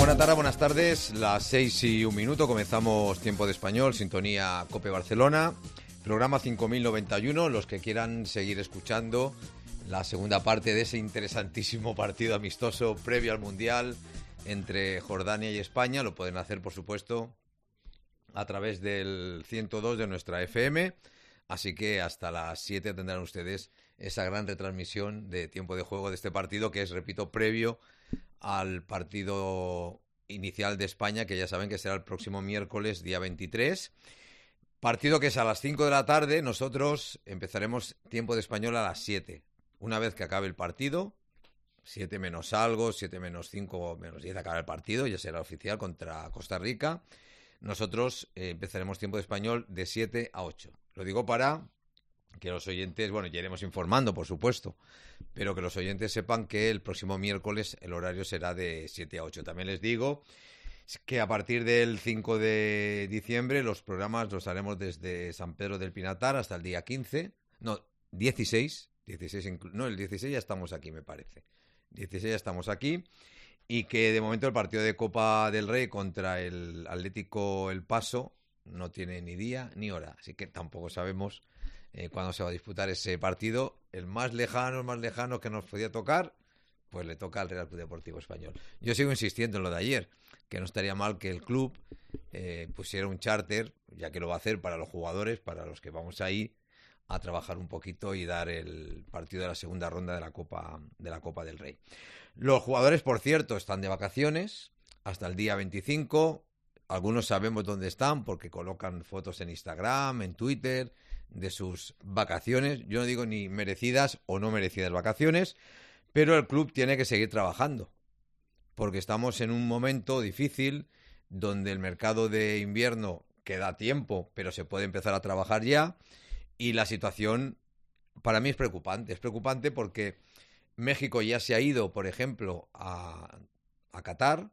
Buenas tardes, las 6:01, comenzamos Tiempo de Español, sintonía COPE Barcelona, programa 5091, los que quieran seguir escuchando la segunda parte de ese interesantísimo partido amistoso previo al Mundial entre Jordania y España, lo pueden hacer, por supuesto, a través del 102 de nuestra FM, así que hasta las 7 tendrán ustedes esa gran retransmisión de tiempo de juego de este partido, que es, repito, previo al partido inicial de España, que ya saben que será el próximo miércoles, día 23. Partido que es a las 5 de la tarde. Nosotros empezaremos Tiempo de Español a las 7. Una vez que acabe el partido, 7 menos algo, 7 menos 5, menos 10 acaba el partido, ya será oficial contra Costa Rica. Nosotros empezaremos Tiempo de Español de 7 a 8. Lo digo para que los oyentes, bueno, ya iremos informando, por supuesto, pero que los oyentes sepan que el próximo miércoles el horario será de 7 a 8. También les digo que a partir del 5 de diciembre los programas los haremos desde San Pedro del Pinatar hasta el día 15, no, 16, no, el 16 ya estamos aquí, me parece. 16 ya estamos aquí, y que de momento el partido de Copa del Rey contra el Atlético El Paso no tiene ni día ni hora, así que tampoco sabemos cuándo se va a disputar ese partido. El más lejano que nos podía tocar, pues le toca al Real Club Deportivo Español. Yo sigo insistiendo en lo de ayer, que no estaría mal que el club pusiera un charter, ya que lo va a hacer para los jugadores, para los que vamos ahí a trabajar un poquito y dar el partido de la segunda ronda de la Copa del Rey. Los jugadores, por cierto, están de vacaciones hasta el día 25. Algunos sabemos dónde están porque colocan fotos en Instagram, en Twitter, de sus vacaciones. Yo no digo ni merecidas o no merecidas vacaciones, pero el club tiene que seguir trabajando, porque estamos en un momento difícil donde el mercado de invierno queda tiempo, pero se puede empezar a trabajar ya, y la situación para mí es preocupante. Es preocupante porque México ya se ha ido, por ejemplo, a Qatar,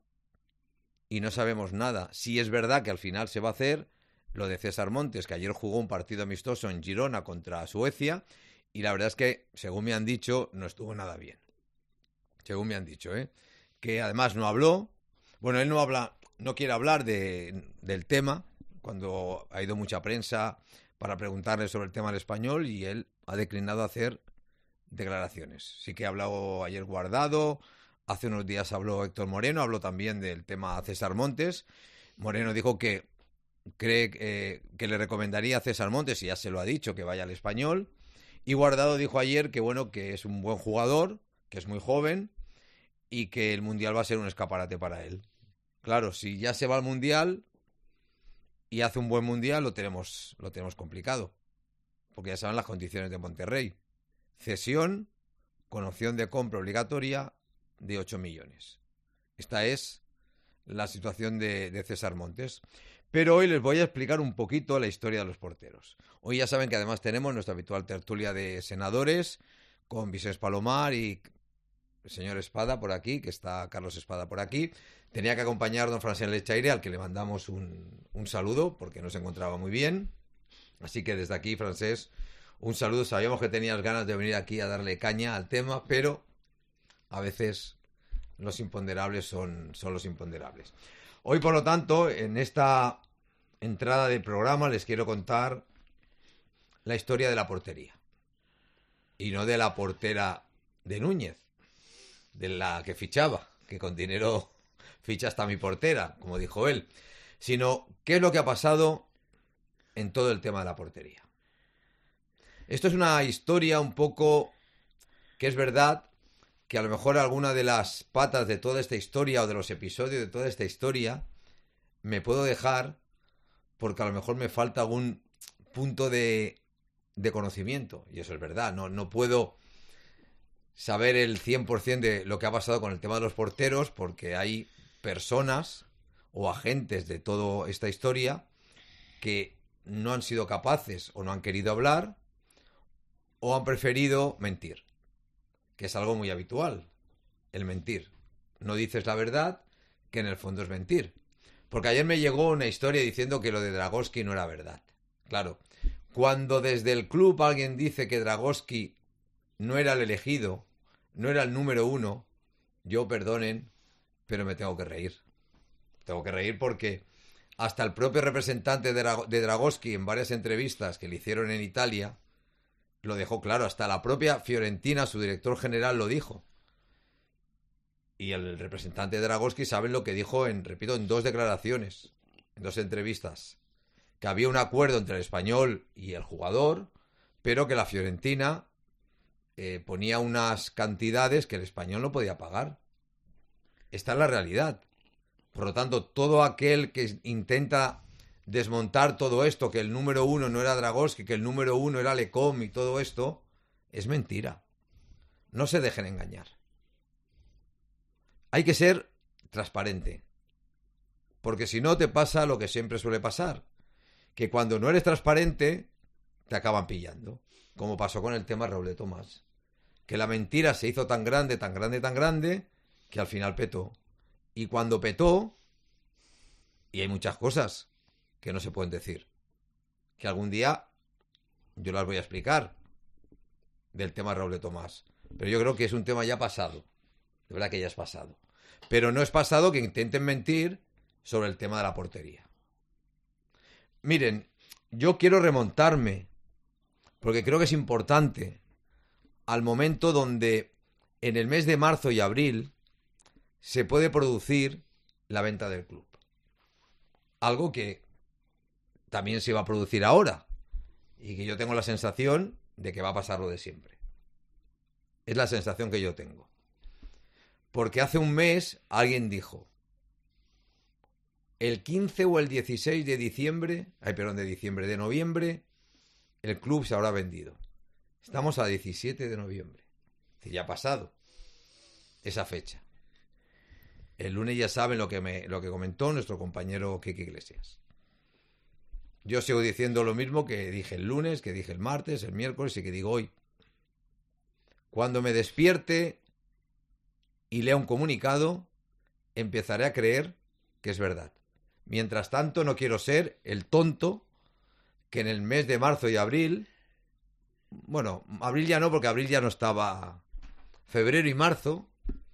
y no sabemos nada. Sí es verdad que al final se va a hacer lo de César Montes, que ayer jugó un partido amistoso en Girona contra Suecia, y la verdad es que, según me han dicho, no estuvo nada bien. Según me han dicho, que además no habló. Bueno, él no quiere hablar del tema, cuando ha ido mucha prensa para preguntarle sobre el tema del Español, y él ha declinado hacer declaraciones. Sí que ha hablado ayer Guardado, hace unos días habló Héctor Moreno, habló también del tema César Montes. Moreno dijo que cree que le recomendaría a César Montes, y ya se lo ha dicho, que vaya al Español. Y Guardado dijo ayer que bueno, que es un buen jugador, que es muy joven y que el Mundial va a ser un escaparate para él. Claro, si ya se va al Mundial y hace un buen Mundial, lo tenemos complicado, porque ya saben las condiciones de Monterrey. Cesión con opción de compra obligatoria de 8 millones. Esta es la situación de César Montes. Pero hoy les voy a explicar un poquito la historia de los porteros. Hoy ya saben que además tenemos nuestra habitual tertulia de senadores con Vicens Palomar y el señor Espada por aquí, que está Carlos Espada por aquí. Tenía que acompañar don Francesc Lechaire, al que le mandamos un saludo porque no se encontraba muy bien. Así que desde aquí, Francesc, un saludo. Sabíamos que tenías ganas de venir aquí a darle caña al tema, pero a veces los imponderables son los imponderables. Hoy, por lo tanto, en esta entrada de programa les quiero contar la historia de la portería. Y no de la portera de Núñez, de la que fichaba, que con dinero ficha hasta mi portera, como dijo él, sino qué es lo que ha pasado en todo el tema de la portería. Esto es una historia un poco que es verdad que a lo mejor alguna de las patas de toda esta historia o de los episodios de toda esta historia me puedo dejar porque a lo mejor me falta algún punto de conocimiento, y eso es verdad, no puedo saber el 100% de lo que ha pasado con el tema de los porteros, porque hay personas o agentes de toda esta historia que no han sido capaces o no han querido hablar o han preferido mentir, que es algo muy habitual, el mentir. No dices la verdad, que en el fondo es mentir. Porque ayer me llegó una historia diciendo que lo de Dragowski no era verdad. Claro, cuando desde el club alguien dice que Dragowski no era el elegido, no era el número 1, yo, perdonen, pero me tengo que reír. tengo que reír porque hasta el propio representante de Dragoschi en varias entrevistas que le hicieron en Italia lo dejó claro. Hasta la propia Fiorentina, su director general, lo dijo. Y el representante de Dragoschi saben lo que dijo en 2 declaraciones, en 2 entrevistas. Que había un acuerdo entre el español y el jugador, pero que la Fiorentina ponía unas cantidades que el español no podía pagar. Esta es la realidad. Por lo tanto, todo aquel que intenta desmontar todo esto, que el número 1 no era Dragoschi, que el número 1 era Lecom y todo esto, es mentira. No se dejen engañar. Hay que ser transparente. Porque si no te pasa lo que siempre suele pasar. Que cuando no eres transparente, te acaban pillando. Como pasó con el tema Raúl de Tomás. Que la mentira se hizo tan grande, tan grande, tan grande, que al final petó. Y cuando petó, y hay muchas cosas que no se pueden decir, que algún día yo las voy a explicar del tema Raúl de Tomás. Pero yo creo que es un tema ya pasado. De verdad que ya es pasado. Pero no es pasado que intenten mentir sobre el tema de la portería. Miren, yo quiero remontarme, porque creo que es importante, al momento donde en el mes de marzo y abril se puede producir la venta del club. Algo que también se va a producir ahora y que yo tengo la sensación de que va a pasar lo de siempre. Es la sensación que yo tengo. Porque hace un mes alguien dijo, el 15 o el 16 de diciembre, de noviembre, el club se habrá vendido. Estamos a 17 de noviembre. Es decir, ya ha pasado esa fecha. El lunes ya saben lo que comentó nuestro compañero Quique Iglesias. Yo sigo diciendo lo mismo que dije el lunes, que dije el martes, el miércoles y que digo hoy. Cuando me despierte y lea un comunicado, empezaré a creer que es verdad. Mientras tanto, no quiero ser el tonto que en el mes de marzo y abril, bueno, abril ya no, porque abril ya no estaba, febrero y marzo,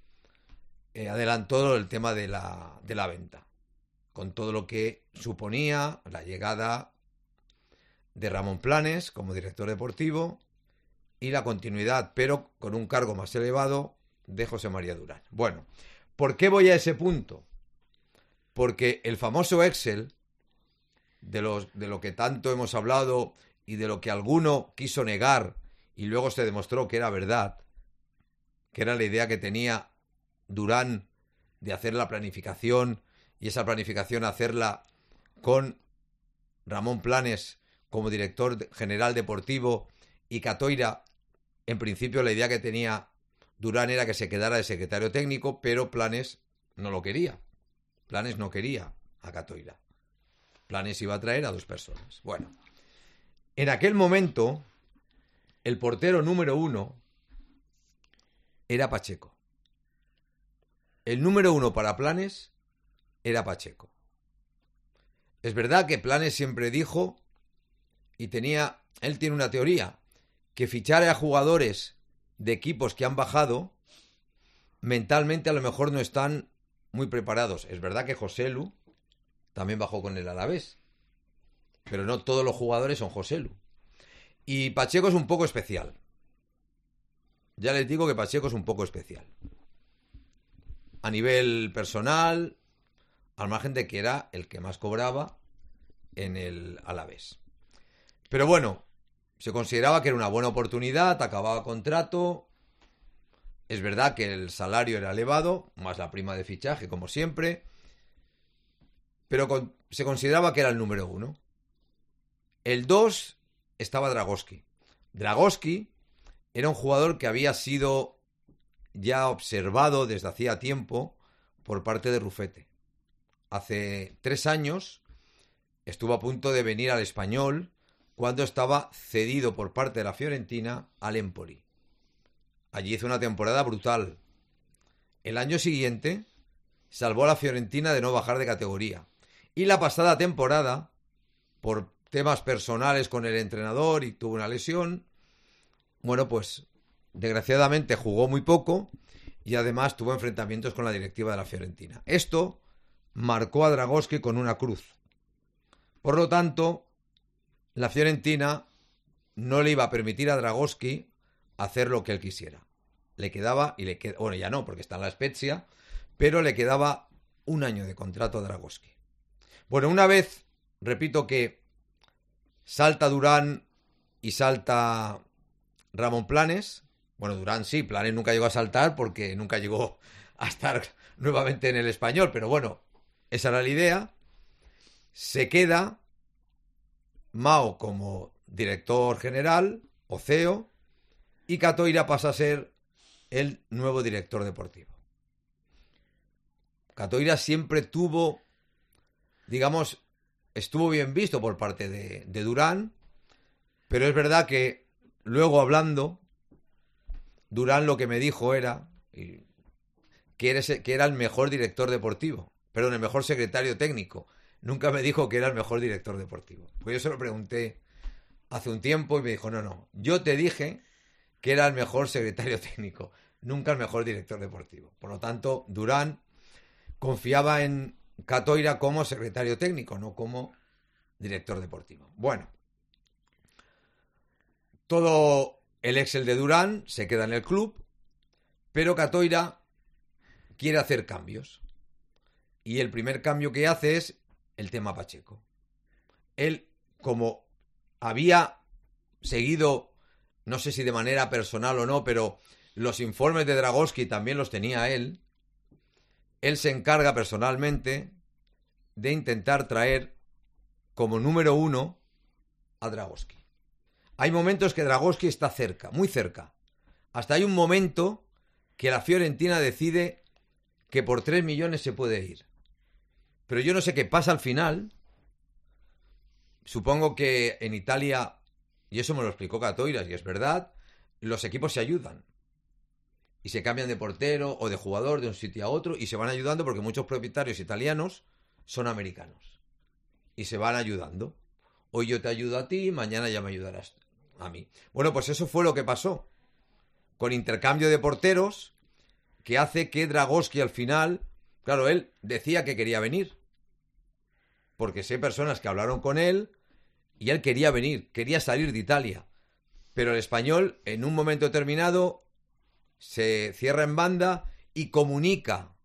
adelantó el tema de la venta, con todo lo que suponía la llegada de Ramón Planes como director deportivo y la continuidad, pero con un cargo más elevado, de José María Durán. Bueno, ¿por qué voy a ese punto? Porque el famoso Excel, de lo que tanto hemos hablado y de lo que alguno quiso negar y luego se demostró que era verdad, que era la idea que tenía Durán de hacer la planificación y esa planificación hacerla con Ramón Planes como director general deportivo y Catoira, en principio la idea que tenía Durán era que se quedara de secretario técnico, pero Planes no lo quería. Planes no quería a Catoira. Planes iba a traer a 2 personas. Bueno, en aquel momento el portero número 1 era Pacheco. El número 1 para Planes era Pacheco. Es verdad que Planes siempre dijo, y él tiene una teoría, que fichar a jugadores de equipos que han bajado, mentalmente a lo mejor no están muy preparados. Es verdad que Joselu también bajó con el Alavés, pero no todos los jugadores son Joselu. Y Pacheco es un poco especial. Ya les digo que Pacheco es un poco especial. A nivel personal, al margen de que era el que más cobraba en el Alavés. Pero bueno, se consideraba que era una buena oportunidad, acababa contrato. Es verdad que el salario era elevado, más la prima de fichaje, como siempre. Pero se consideraba que era el número 1. El 2 estaba Dragoschi. Dragoschi era un jugador que había sido ya observado desde hacía tiempo por parte de Rufete. Hace 3 años estuvo a punto de venir al Español cuando estaba cedido por parte de la Fiorentina al Empoli. Allí hizo una temporada brutal. El año siguiente salvó a la Fiorentina de no bajar de categoría. Y la pasada temporada, por temas personales con el entrenador y tuvo una lesión, bueno, pues desgraciadamente jugó muy poco y además tuvo enfrentamientos con la directiva de la Fiorentina. Esto marcó a Dragoschi con una cruz. Por lo tanto, la Fiorentina no le iba a permitir a Dragoschi hacer lo que él quisiera. Le quedaba, bueno, ya no, porque está en la Spezia, pero le quedaba un año de contrato a Dragoschi. Bueno, una vez, repito que salta Durán y salta Ramón Planes. Bueno, Durán sí, Planes nunca llegó a saltar porque nunca llegó a estar nuevamente en el Español, pero bueno, esa era la idea. Se queda Mao como director general o CEO y Catoira pasa a ser el nuevo director deportivo. Catoira siempre tuvo, digamos, estuvo bien visto por parte de Durán, pero es verdad que luego hablando, Durán lo que me dijo era que era el mejor director deportivo, perdón, el mejor secretario técnico. Nunca me dijo que era el mejor director deportivo. Pues yo se lo pregunté hace un tiempo y me dijo, no, yo te dije que era el mejor secretario técnico, nunca el mejor director deportivo. Por lo tanto, Durán confiaba en Catoira como secretario técnico, no como director deportivo. Bueno, todo el Excel de Durán se queda en el club, pero Catoira quiere hacer cambios. Y el primer cambio que hace es el tema Pacheco. Él, como había seguido, no sé si de manera personal o no, pero los informes de Dragoschi también los tenía él se encarga personalmente de intentar traer como número uno a Dragoschi. Hay momentos que Dragoschi está cerca, muy cerca. Hasta hay un momento que la Fiorentina decide que por 3 millones se puede ir. Pero yo no sé qué pasa al final. Supongo que en Italia, y eso me lo explicó Catoiras, y es verdad, los equipos se ayudan. Y se cambian de portero o de jugador de un sitio a otro y se van ayudando porque muchos propietarios italianos son americanos. Y se van ayudando. Hoy yo te ayudo a ti, mañana ya me ayudarás a mí. Bueno, pues eso fue lo que pasó. Con intercambio de porteros, que hace que Dragoschi al final, claro, él decía que quería venir. Porque sé personas que hablaron con él y él quería venir, quería salir de Italia. Pero el español, en un momento determinado, se cierra en banda y comunica.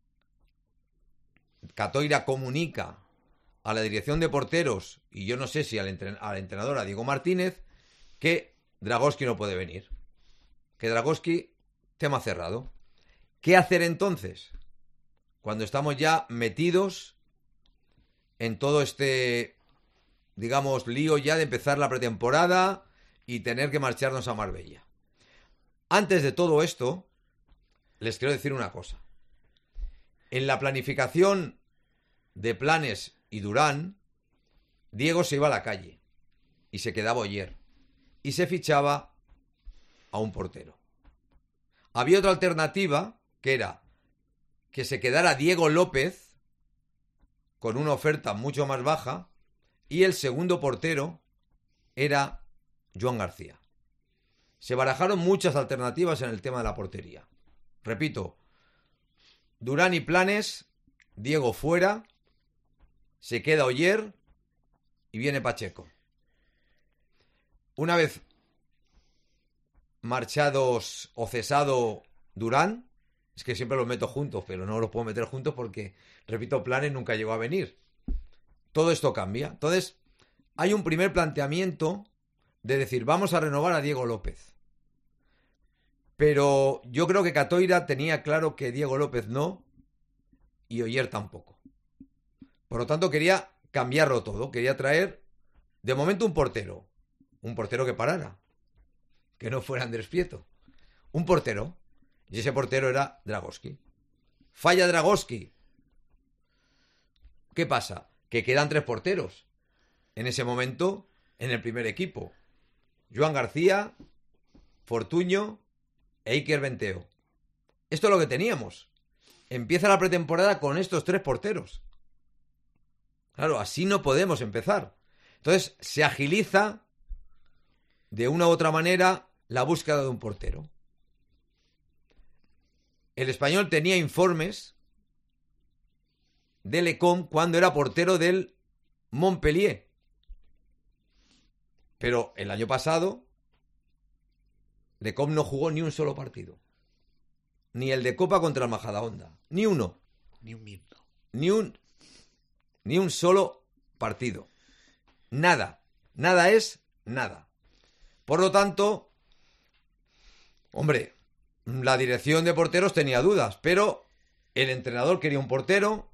Catoira comunica a la dirección de porteros, y yo no sé si al entrenador, a Diego Martínez, que Dragoschi no puede venir. Que Dragoschi, tema cerrado. ¿Qué hacer entonces? Cuando estamos ya metidos en todo este, digamos, lío ya de empezar la pretemporada y tener que marcharnos a Marbella. Antes de todo esto, les quiero decir una cosa. En la planificación de Planes y Durán, Diego se iba a la calle y se quedaba Oyer y se fichaba a un portero. Había otra alternativa que era que se quedara Diego López con una oferta mucho más baja y el segundo portero era Joan García. Se barajaron muchas alternativas en el tema de la portería. Repito, Durán y Planes, Diego fuera, se queda Oyer y viene Pacheco. Una vez marchados o cesado Durán, es que siempre los meto juntos, pero no los puedo meter juntos porque, repito, Planes nunca llegó a venir. Todo esto cambia. Entonces, hay un primer planteamiento de decir, vamos a renovar a Diego López. Pero yo creo que Catoira tenía claro que Diego López no y Oyer tampoco. Por lo tanto, quería cambiarlo todo. Quería traer, de momento, un portero que parara, que no fuera Andrés Prieto. Un portero. Y ese portero era Dragoschi. Falla Dragoschi. ¿Qué pasa? Que quedan 3 porteros. En ese momento, en el primer equipo. Joan García, Fortuño e Iker Benteo. Esto es lo que teníamos. Empieza la pretemporada con estos 3 porteros. Claro, así no podemos empezar. Entonces, se agiliza de una u otra manera la búsqueda de un portero. El español tenía informes de Lecom cuando era portero del Montpellier. Pero el año pasado Lecom no jugó ni un solo partido. Ni el de Copa contra el Majadahonda. Ni uno. Ni un minuto. Ni un solo partido. Nada. Nada es nada. Por lo tanto, hombre, la dirección de porteros tenía dudas, pero el entrenador quería un portero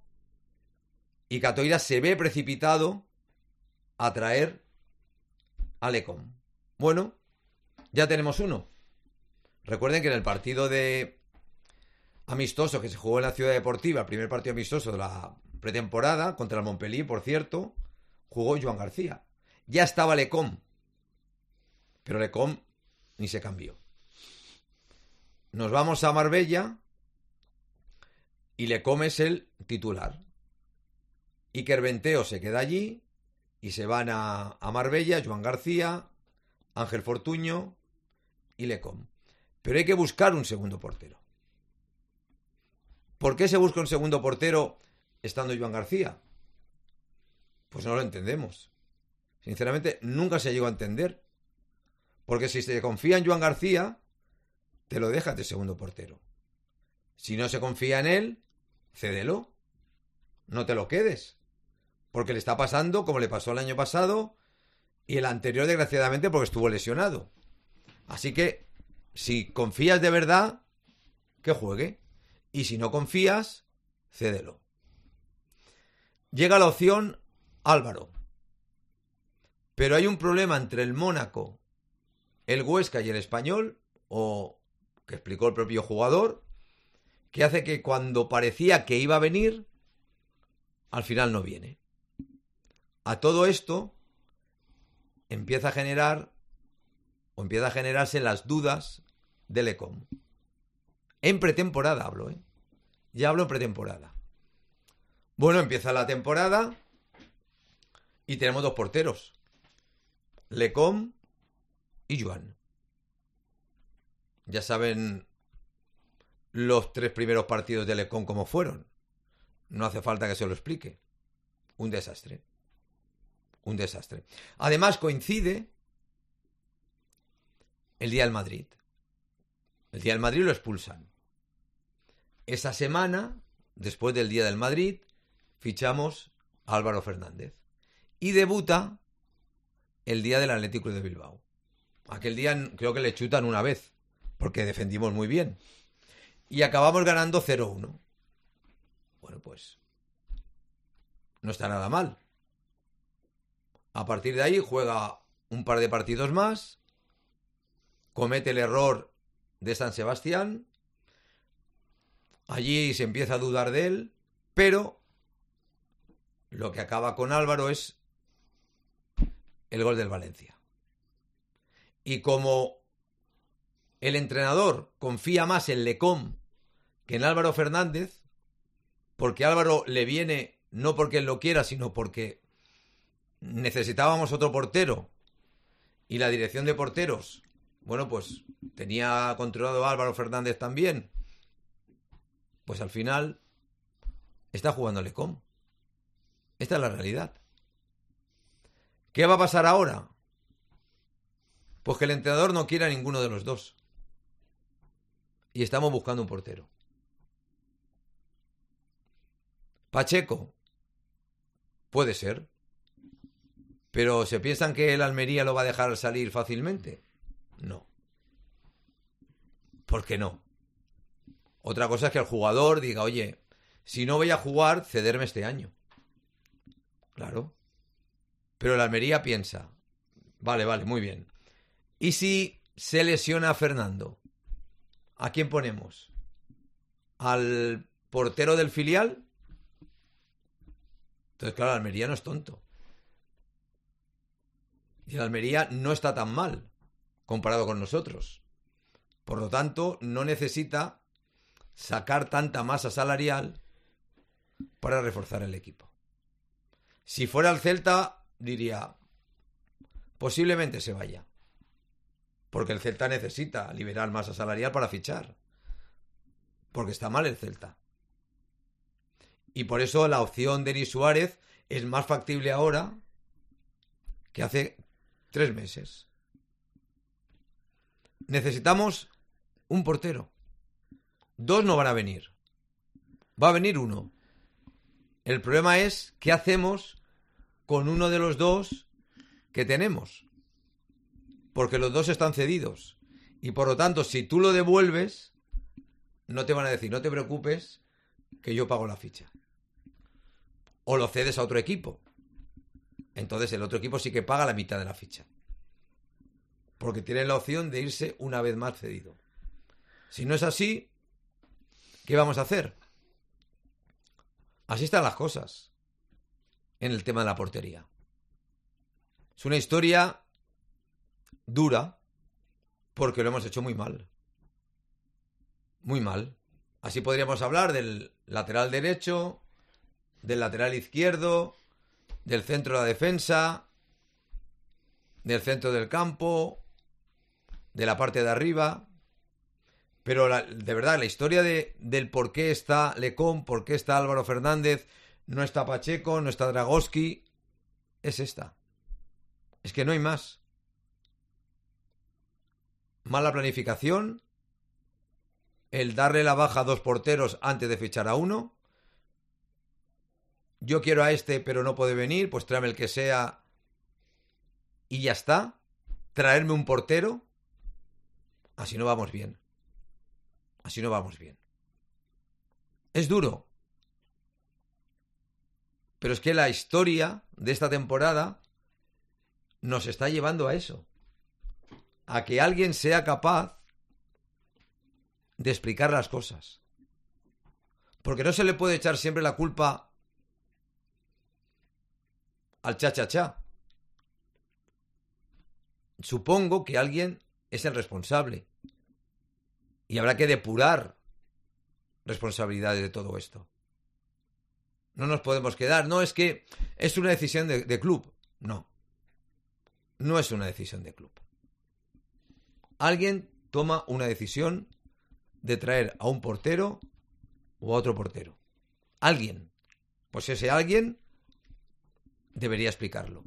y Catoira se ve precipitado a traer a Lecom. Bueno, ya tenemos uno. Recuerden que en el partido de amistoso que se jugó en la Ciudad Deportiva, el primer partido amistoso de la pretemporada, contra el Montpellier, por cierto, jugó Joan García. Ya estaba Lecom, pero Lecom ni se cambió. Nos vamos a Marbella y Lecom es el titular. Iker Benteo se queda allí y se van a Marbella, Joan García, Ángel Fortuño y Lecom. Pero hay que buscar un segundo portero. ¿Por qué se busca un segundo portero estando Joan García? Pues no lo entendemos. Sinceramente, nunca se llegó a entender. Porque si se confía en Joan García, te lo dejas de segundo portero. Si no se confía en él, cédelo. No te lo quedes. Porque le está pasando como le pasó el año pasado y el anterior, desgraciadamente, porque estuvo lesionado. Así que, si confías de verdad, que juegue. Y si no confías, cédelo. Llega la opción Álvaro. Pero hay un problema entre el Mónaco, el Huesca y el Español, o que explicó el propio jugador, que hace que cuando parecía que iba a venir, al final no viene. A todo esto empieza a generarse las dudas de Lecom. En pretemporada hablo, ¿eh? Ya hablo en pretemporada. Bueno, empieza la temporada y tenemos dos porteros. Lecom y Joan. Ya saben los 3 primeros partidos de Lecom cómo fueron. No hace falta que se lo explique. Un desastre. Un desastre. Además coincide el día del Madrid. El día del Madrid lo expulsan. Esa semana, después del día del Madrid, fichamos a Álvaro Fernández. Y debuta el día del Atlético de Bilbao. Aquel día creo que le chutan una vez, porque defendimos muy bien. Y acabamos ganando 0-1. Bueno, pues no está nada mal. A partir de ahí juega un par de partidos más, comete el error de San Sebastián, allí se empieza a dudar de él, pero lo que acaba con Álvaro es el gol del Valencia. Y como el entrenador confía más en Lecom que en Álvaro Fernández, porque Álvaro le viene no porque él lo quiera, sino porque necesitábamos otro portero y la dirección de porteros, bueno, pues tenía controlado a Álvaro Fernández también, pues al final está jugando Lecom. Esta es la realidad. ¿Qué va a pasar ahora? Pues que el entrenador no quiere a ninguno de los dos. Y estamos buscando un portero. Pacheco. Puede ser. Pero ¿se piensan que el Almería lo va a dejar salir fácilmente? No. ¿Por qué no? Otra cosa es que el jugador diga, oye, si no voy a jugar, cederme este año. Claro. Pero el Almería piensa, vale, muy bien. ¿Y si se lesiona a Fernando? ¿A quién ponemos? ¿Al portero del filial? Entonces, claro, el Almería no es tonto. Y el Almería no está tan mal comparado con nosotros. Por lo tanto, no necesita sacar tanta masa salarial para reforzar el equipo. Si fuera el Celta, diría, posiblemente se vaya. Porque el Celta necesita liberar masa salarial para fichar. Porque está mal el Celta. Y por eso la opción de Denis Suárez es más factible ahora que hace 3 meses. Necesitamos un portero. 2 no van a venir. Va a venir 1. El problema es qué hacemos con uno de los 2 que tenemos. Porque los 2 están cedidos. Y por lo tanto, si tú lo devuelves, no te van a decir, no te preocupes, que yo pago la ficha. O lo cedes a otro equipo. Entonces el otro equipo sí que paga la mitad de la ficha. Porque tiene la opción de irse una vez más cedido. Si no es así, ¿qué vamos a hacer? Así están las cosas en el tema de la portería. Es una historia dura porque lo hemos hecho muy mal. Muy mal. Así podríamos hablar del lateral derecho, del lateral izquierdo, del centro de la defensa, del centro del campo, de la parte de arriba. Pero de verdad, la historia del por qué está Lecón, por qué está Álvaro Fernández, no está Pacheco, no está Dragowski, es esta. Es que no hay más. Mala planificación, el darle la baja a 2 porteros antes de fichar a 1. Yo quiero a este, pero no puede venir, pues tráeme el que sea y ya está. Traerme un portero. Así no vamos bien. Así no vamos bien. Es duro. Pero es que la historia de esta temporada nos está llevando a eso. A que alguien sea capaz de explicar las cosas. Porque no se le puede echar siempre la culpa al cha-cha-cha. Supongo que alguien es el responsable. Y habrá que depurar responsabilidades de todo esto. No nos podemos quedar. No, es que es una decisión de club. No. No es una decisión de club. Alguien toma una decisión de traer a un portero o a otro portero. Alguien. Pues ese alguien debería explicarlo.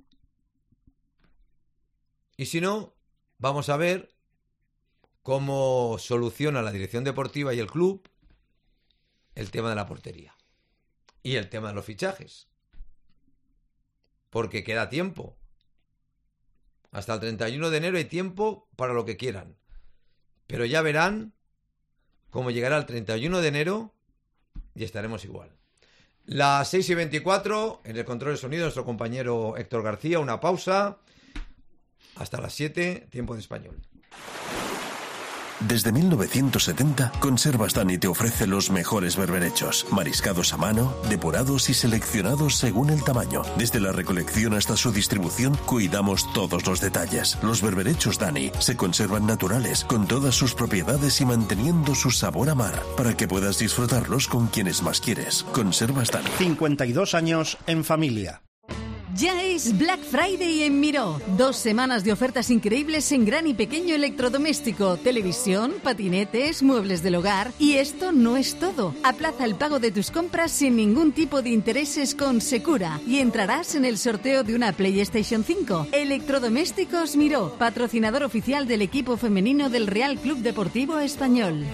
Y si no, vamos a ver cómo soluciona la dirección deportiva y el club el tema de la portería. Y el tema de los fichajes. Porque queda tiempo. Hasta el 31 de enero hay tiempo para lo que quieran. Pero ya verán cómo llegará el 31 de enero y estaremos igual. Las 6:24, en el control de sonido, nuestro compañero Héctor García. Una pausa. Hasta las 7, tiempo de español. Desde 1970, Conservas Dani te ofrece los mejores berberechos, mariscados a mano, depurados y seleccionados según el tamaño. Desde la recolección hasta su distribución, cuidamos todos los detalles. Los berberechos Dani se conservan naturales, con todas sus propiedades y manteniendo su sabor a mar, para que puedas disfrutarlos con quienes más quieres. Conservas Dani. 52 años en familia. Ya es Black Friday en Miró. 2 semanas de ofertas increíbles en gran y pequeño electrodoméstico, televisión, patinetes, muebles del hogar. Y esto no es todo. Aplaza el pago de tus compras sin ningún tipo de intereses con Secura y entrarás en el sorteo de una PlayStation 5. Electrodomésticos Miró, patrocinador oficial del equipo femenino del Real Club Deportivo Español.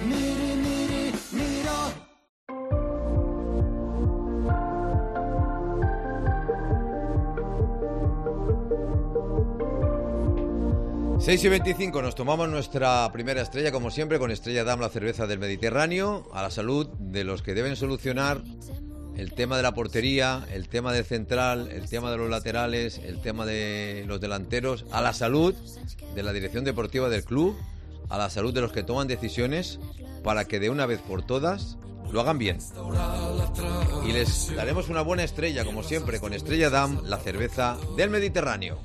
6:25, nos tomamos nuestra primera estrella, como siempre, con Estrella Damm, la cerveza del Mediterráneo, a la salud de los que deben solucionar el tema de la portería, el tema del central, el tema de los laterales, el tema de los delanteros, a la salud de la dirección deportiva del club, a la salud de los que toman decisiones, para que de una vez por todas lo hagan bien. Y les daremos una buena estrella, como siempre, con Estrella Damm, la cerveza del Mediterráneo.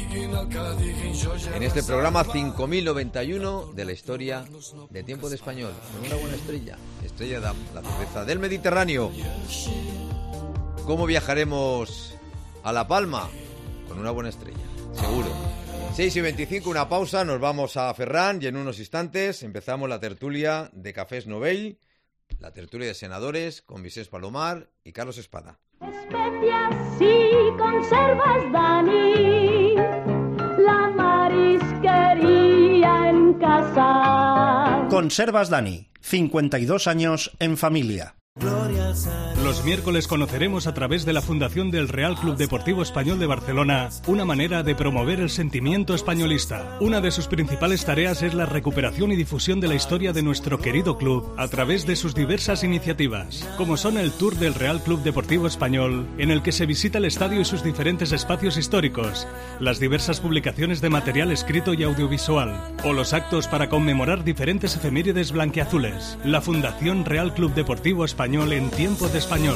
En este programa 5091 de la historia de Tiempo de Español, con una buena estrella, Estrella Damm, la cerveza del Mediterráneo. ¿Cómo viajaremos a La Palma? Con una buena estrella, seguro. 6:25, una pausa, nos vamos a Ferran y en unos instantes empezamos la tertulia de Cafés Novell La tertulia de senadores con Vicens Palomar y Carlos Espada. Especias y conservas, Dani, la marisquería en casa. Conservas Dani, 52 años en familia. Los miércoles conoceremos a través de la Fundación del Real Club Deportivo Español de Barcelona una manera de promover el sentimiento españolista. Una de sus principales tareas es la recuperación y difusión de la historia de nuestro querido club a través de sus diversas iniciativas, como son el Tour del Real Club Deportivo Español, en el que se visita el estadio y sus diferentes espacios históricos, las diversas publicaciones de material escrito y audiovisual, o los actos para conmemorar diferentes efemérides blanquiazules. La Fundación Real Club Deportivo Español en tiempo de español.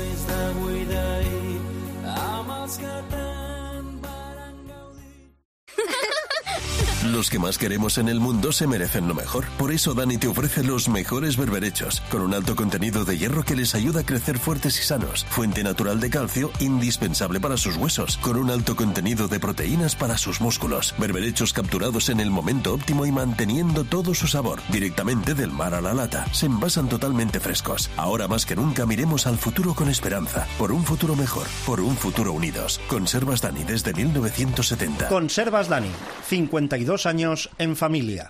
Los que más queremos en el mundo se merecen lo mejor. Por eso Dani te ofrece los mejores berberechos, con un alto contenido de hierro que les ayuda a crecer fuertes y sanos. Fuente natural de calcio, indispensable para sus huesos, con un alto contenido de proteínas para sus músculos. Berberechos capturados en el momento óptimo y manteniendo todo su sabor, directamente del mar a la lata. Se envasan totalmente frescos. Ahora más que nunca miremos al futuro con esperanza. Por un futuro mejor, por un futuro unidos. Conservas Dani desde 1970. Conservas Dani, 52 años en familia.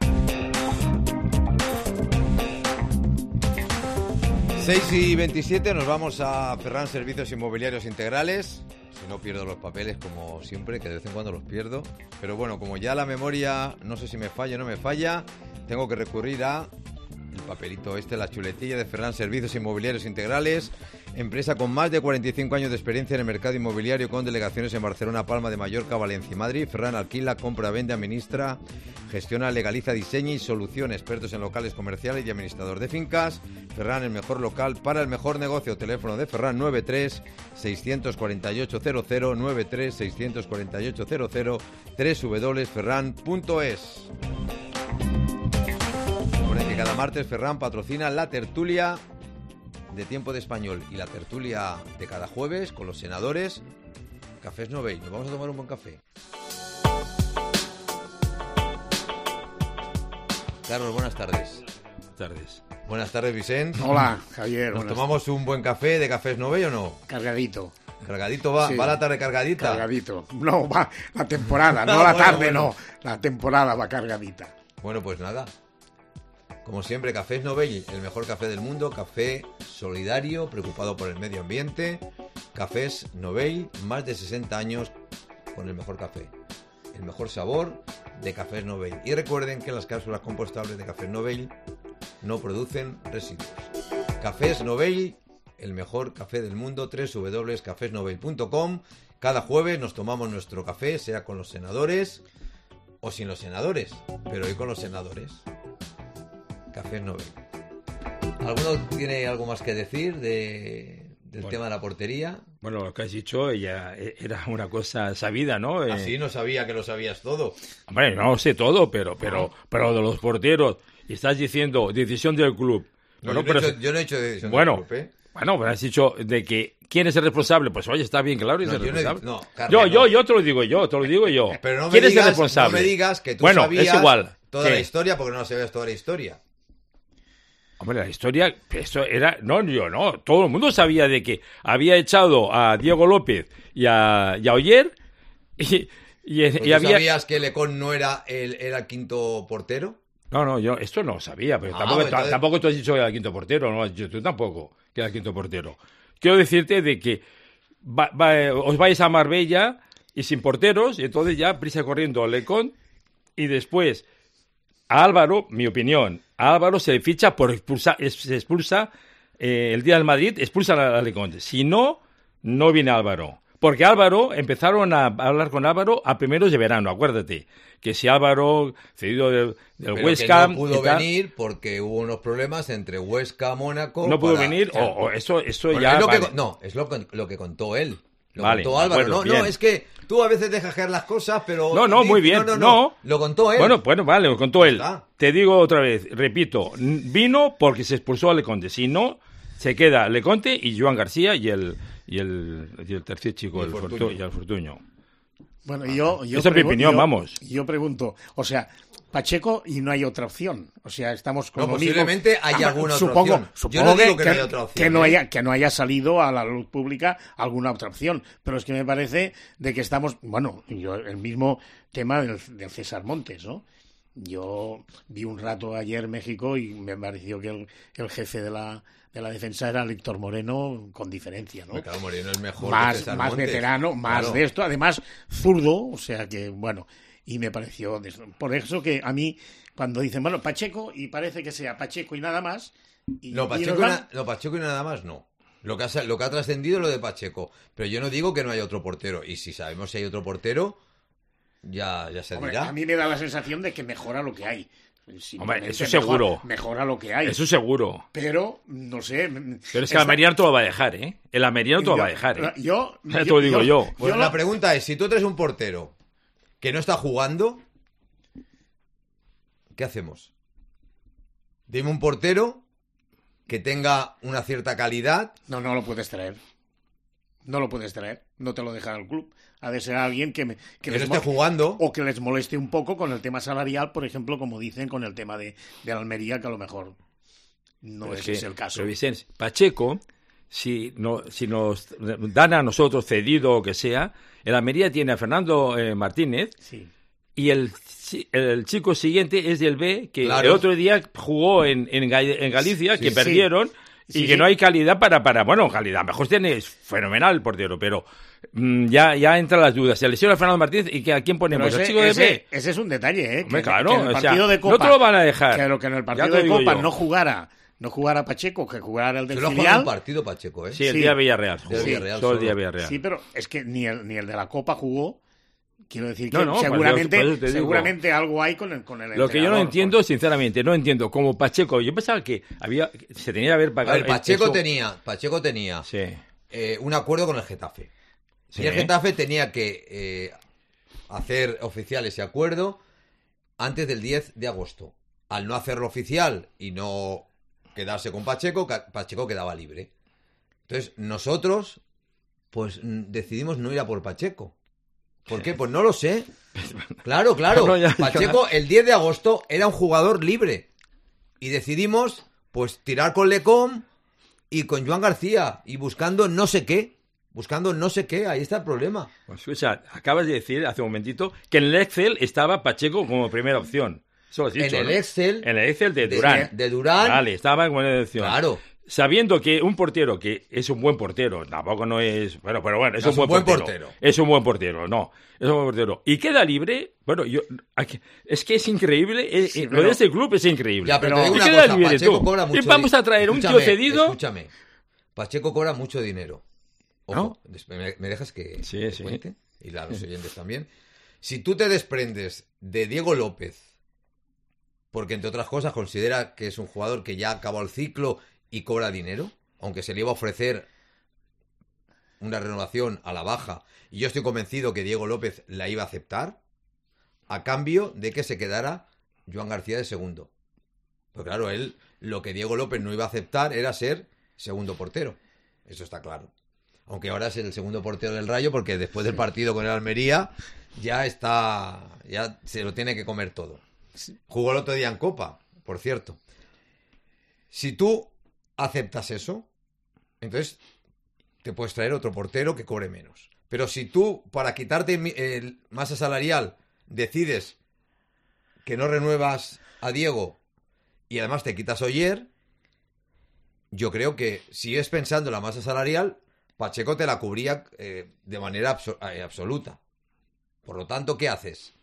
6:27, nos vamos a Ferran Servicios Inmobiliarios Integrales. Si no pierdo los papeles, como siempre, que de vez en cuando los pierdo. Pero bueno, como ya la memoria, no sé si me falla o no me falla, tengo que recurrir a el papelito la chuletilla de Ferran Servicios Inmobiliarios Integrales, empresa con más de 45 años de experiencia en el mercado inmobiliario, con delegaciones en Barcelona, Palma de Mallorca, Valencia y Madrid. Ferran alquila, compra, vende, administra, gestiona, legaliza, diseña y soluciona, expertos en locales comerciales y administrador de fincas. Ferran, el mejor local para el mejor negocio. Teléfono de Ferran 93 648 00 93 648 00, www.ferran.es. Que cada martes Ferran patrocina la tertulia de Tiempo de Español y la tertulia de cada jueves con los senadores. Cafés Novell, nos vamos a tomar un buen café. Carlos, buenas tardes. Buenas tardes, Vicente. Hola, Javier. ¿Nos tomamos un buen café de Cafés Novell o no? Cargadito. ¿Cargadito va? Sí. ¿Va la tarde cargadita? Cargadito. No, va la temporada, no la tarde, bueno. No. La temporada va cargadita. Bueno, pues nada. Como siempre, Cafés Novell, el mejor café del mundo, café solidario, preocupado por el medio ambiente. Cafés Novell, más de 60 años con el mejor café. El mejor sabor de Cafés Novell. Y recuerden que las cápsulas compostables de Cafés Novell no producen residuos. Cafés Novell, el mejor café del mundo, www.cafesnovell.com. Cada jueves nos tomamos nuestro café, sea con los senadores o sin los senadores, pero hoy con los senadores. Cafés Novell. ¿Alguno tiene algo más que decir del tema de la portería? Bueno, lo que has dicho ya era una cosa sabida, ¿no? Así no sabía que lo sabías todo. Hombre, no sé todo, pero de los porteros, y estás diciendo decisión del club. No, bueno, yo no he hecho decisión del club, ¿eh? Bueno, pero has dicho de que ¿quién es el responsable? Pues oye, está bien claro, es el responsable. Carmen, yo te lo digo yo. Pero no me ¿Quién digas, es el responsable? No me digas que tú sabías es igual. Toda ¿Qué? La historia, porque no sabías toda la historia. Hombre, la historia, eso era... No, yo no. Todo el mundo sabía de que había echado a Diego López y a Oyer y había... ¿Sabías que Lecón no era el quinto portero? No, yo esto no sabía, pero tampoco tú has dicho que era el quinto portero, no, tú tampoco que era el quinto portero. Quiero decirte de que os vais a Marbella y sin porteros, y entonces ya prisa corriendo a Lecón, y después a Álvaro, mi opinión, a Álvaro se le ficha por se expulsa el día del Madrid, expulsan a Lecón. Si no, no viene Álvaro. Porque Álvaro, empezaron a hablar con Álvaro a primeros de verano, acuérdate. Que si Álvaro, cedido del Huesca... no pudo venir porque hubo unos problemas entre Huesca, Mónaco... No pudo venir, o eso bueno, ya... Es lo que contó él. Lo vale, contó Álvaro. Acuerdo, no, es que tú a veces dejas caer las cosas, pero... No, muy bien, no. Lo contó él. Bueno, vale, lo contó él. Te digo otra vez, repito, vino porque se expulsó a Leconte. Si no, se queda Leconte y Joan García y el tercer chico, el Fortuño. Bueno, yo esa es mi opinión, vamos. Yo pregunto, o sea, Pacheco y no hay otra opción. O sea, estamos con lo posiblemente mismo. hay alguna otra supongo, opción. Supongo Yo no digo que no haya otra opción. Que no haya salido a la luz pública alguna otra opción. Pero es que me parece de que estamos... Bueno, el mismo tema del César Montes, ¿no? Yo vi un rato ayer México y me pareció que el jefe de la defensa era Víctor Moreno con diferencia, ¿no? Claro, Moreno es mejor más veterano, más claro. De esto, además zurdo, o sea que, bueno... Y me pareció, por eso que a mí, cuando dicen, bueno, Pacheco, y parece que sea Pacheco y nada más... Pacheco y nada más no. Lo que ha trascendido es lo de Pacheco. Pero yo no digo que no haya otro portero. Y si sabemos si hay otro portero, ya se dirá. A mí me da la sensación de que mejora lo que hay. Hombre, eso seguro. Mejora lo que hay. Eso seguro. Pero, no sé... Pero es que el Almería no te lo va a dejar, ¿eh? El Almería no te lo va a dejar, ¿eh? Te lo digo yo. Pues la pregunta es, si tú traes un portero que no está jugando, ¿qué hacemos? Dime un portero que tenga una cierta calidad. No lo puedes traer. No lo puedes traer. No te lo dejará el club. Ha de ser alguien que esté jugando. O que les moleste un poco con el tema salarial, por ejemplo, como dicen con el tema de Almería, que a lo mejor no es el caso. Pero Vicente, Pacheco, si nos dan a nosotros cedido o que sea, el Almería tiene a Fernando Martínez, sí. Y el chico siguiente es del B, que claro. El otro día jugó en Galicia, sí, que perdieron, y que no hay calidad bueno, calidad, mejor tiene, es fenomenal el portero, pero ya entran las dudas. Se lesiona a Fernando Martínez, ¿y a quién ponemos? ¿El chico de B? Ese es un detalle, ¿eh? Hombre, claro, que en el partido de Copa, no te lo van a dejar. Que en el partido de Copa no jugara Pacheco, que jugara el del filial. Solo ha jugado un partido Pacheco, ¿eh? Sí, el día Villarreal. Solo el día Villarreal. Sí, pero es que ni el de la Copa jugó. Quiero decir que seguramente algo hay con el Lo que yo no entiendo, sinceramente, no entiendo. Como Pacheco, yo pensaba que se tenía que haber pagado... A ver, Pacheco tenía sí. Un acuerdo con el Getafe. Sí. Y el Getafe tenía que hacer oficial ese acuerdo antes del 10 de agosto. Al no hacerlo oficial y no quedarse con Pacheco quedaba libre. Entonces, nosotros, pues, decidimos no ir a por Pacheco. ¿Por qué? Pues no lo sé. Claro. Pacheco, el 10 de agosto, era un jugador libre. Y decidimos, pues, tirar con Lecom y con Joan García. Y buscando no sé qué. Ahí está el problema. Pues, o sea, acabas de decir hace un momentito que en el Excel estaba Pacheco como primera opción. Eso lo has dicho, en el Excel de Durán. De Durán. Vale, estaba como buena opción. Claro. Sabiendo que un portero que es un buen portero, tampoco no es... Bueno, pero bueno, es un buen portero. Es un buen portero, y queda libre, bueno, es que es increíble, lo de este club es increíble. Ya, pero te digo una cosa, libre Pacheco cobra mucho. Y vamos a traer un tío cedido... Escúchame, Pacheco cobra mucho dinero. Ojo, ¿no? ¿Me dejas que te cuente? Y los oyentes también. Si tú te desprendes de Diego López, porque entre otras cosas considera que es un jugador que ya acabó el ciclo y cobra dinero, aunque se le iba a ofrecer una renovación a la baja, y yo estoy convencido que Diego López la iba a aceptar, a cambio de que se quedara Joan García de segundo. Pues claro, lo que Diego López no iba a aceptar era ser segundo portero. Eso está claro. Aunque ahora es el segundo portero del Rayo, porque después del partido con el Almería ya se lo tiene que comer todo. Jugó el otro día en Copa, por cierto. Si tú aceptas eso, entonces te puedes traer otro portero que cobre menos. Pero si tú, para quitarte masa salarial, decides que no renuevas a Diego y además te quitas a Oyer, yo creo que si es pensando en la masa salarial, Pacheco te la cubría de manera absoluta. Por lo tanto, ¿qué haces?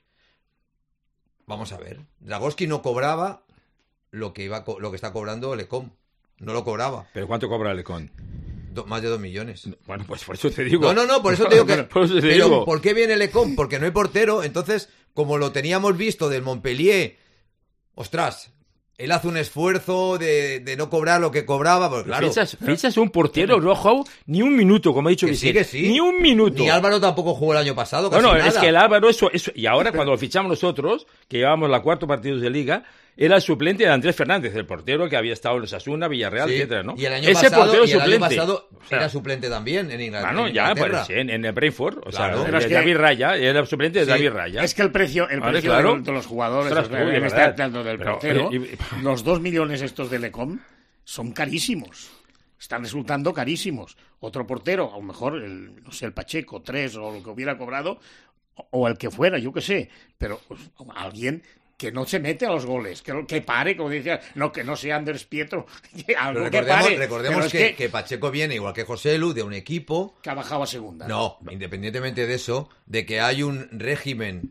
Vamos a ver. Dragowski no cobraba lo que está cobrando Lecom. No lo cobraba. ¿Pero cuánto cobra Lecom? Más de 2 millones. Bueno, pues por eso te digo. No, por eso te digo que... Pero ¿por qué viene Lecom? Porque no hay portero. Entonces, como lo teníamos visto del Montpellier, ostras, él hace un esfuerzo de no cobrar lo que cobraba, porque claro... Fichas un portero rojo ni un minuto, como ha dicho Vicente. Sí. Ni un minuto. Ni Álvaro tampoco jugó el año pasado, casi nada. Es que el Álvaro, eso, y ahora cuando lo fichamos nosotros, que llevamos la 4 partidos de Liga, era el suplente de Andrés Fernández, el portero que había estado en Osasuna, Villarreal, Sí. etcétera, ¿no? Y el año Ese pasado, portero y el suplente. año pasado O sea, era suplente también en Inglaterra. bueno, ya, pues sí, en el Brentford, o Claro. sea, Pero es de que- David Raya, era suplente de Sí. David Raya. Es que el precio Vale, claro. de los jugadores, Ostras, tú, de en verdad. este tanto del Pero, portero, oye, los 2 millones estos de Lecom son carísimos. Están resultando carísimos. Otro portero, a lo mejor, no sé, el Pacheco, 3 o lo que hubiera cobrado, o el que fuera, yo qué sé, pero pues, alguien que no se mete a los goles, que pare, como decía, no, que no sea Andrés Pietro, algo Pero que pare. recordemos Pero es que Pacheco viene, igual que José Lu, de un equipo. que ha bajado a segunda. No, independientemente de eso, de que hay un régimen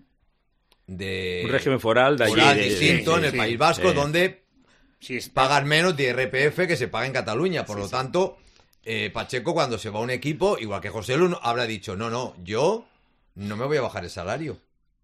un régimen foral de allí. foral de- distinto sí, en el sí, País Vasco, sí. donde Sí, pagan menos de IRPF que se paga en Cataluña. Por lo tanto, Pacheco, cuando se va a un equipo, igual que José Lu, habrá dicho, no, yo no me voy a bajar el salario.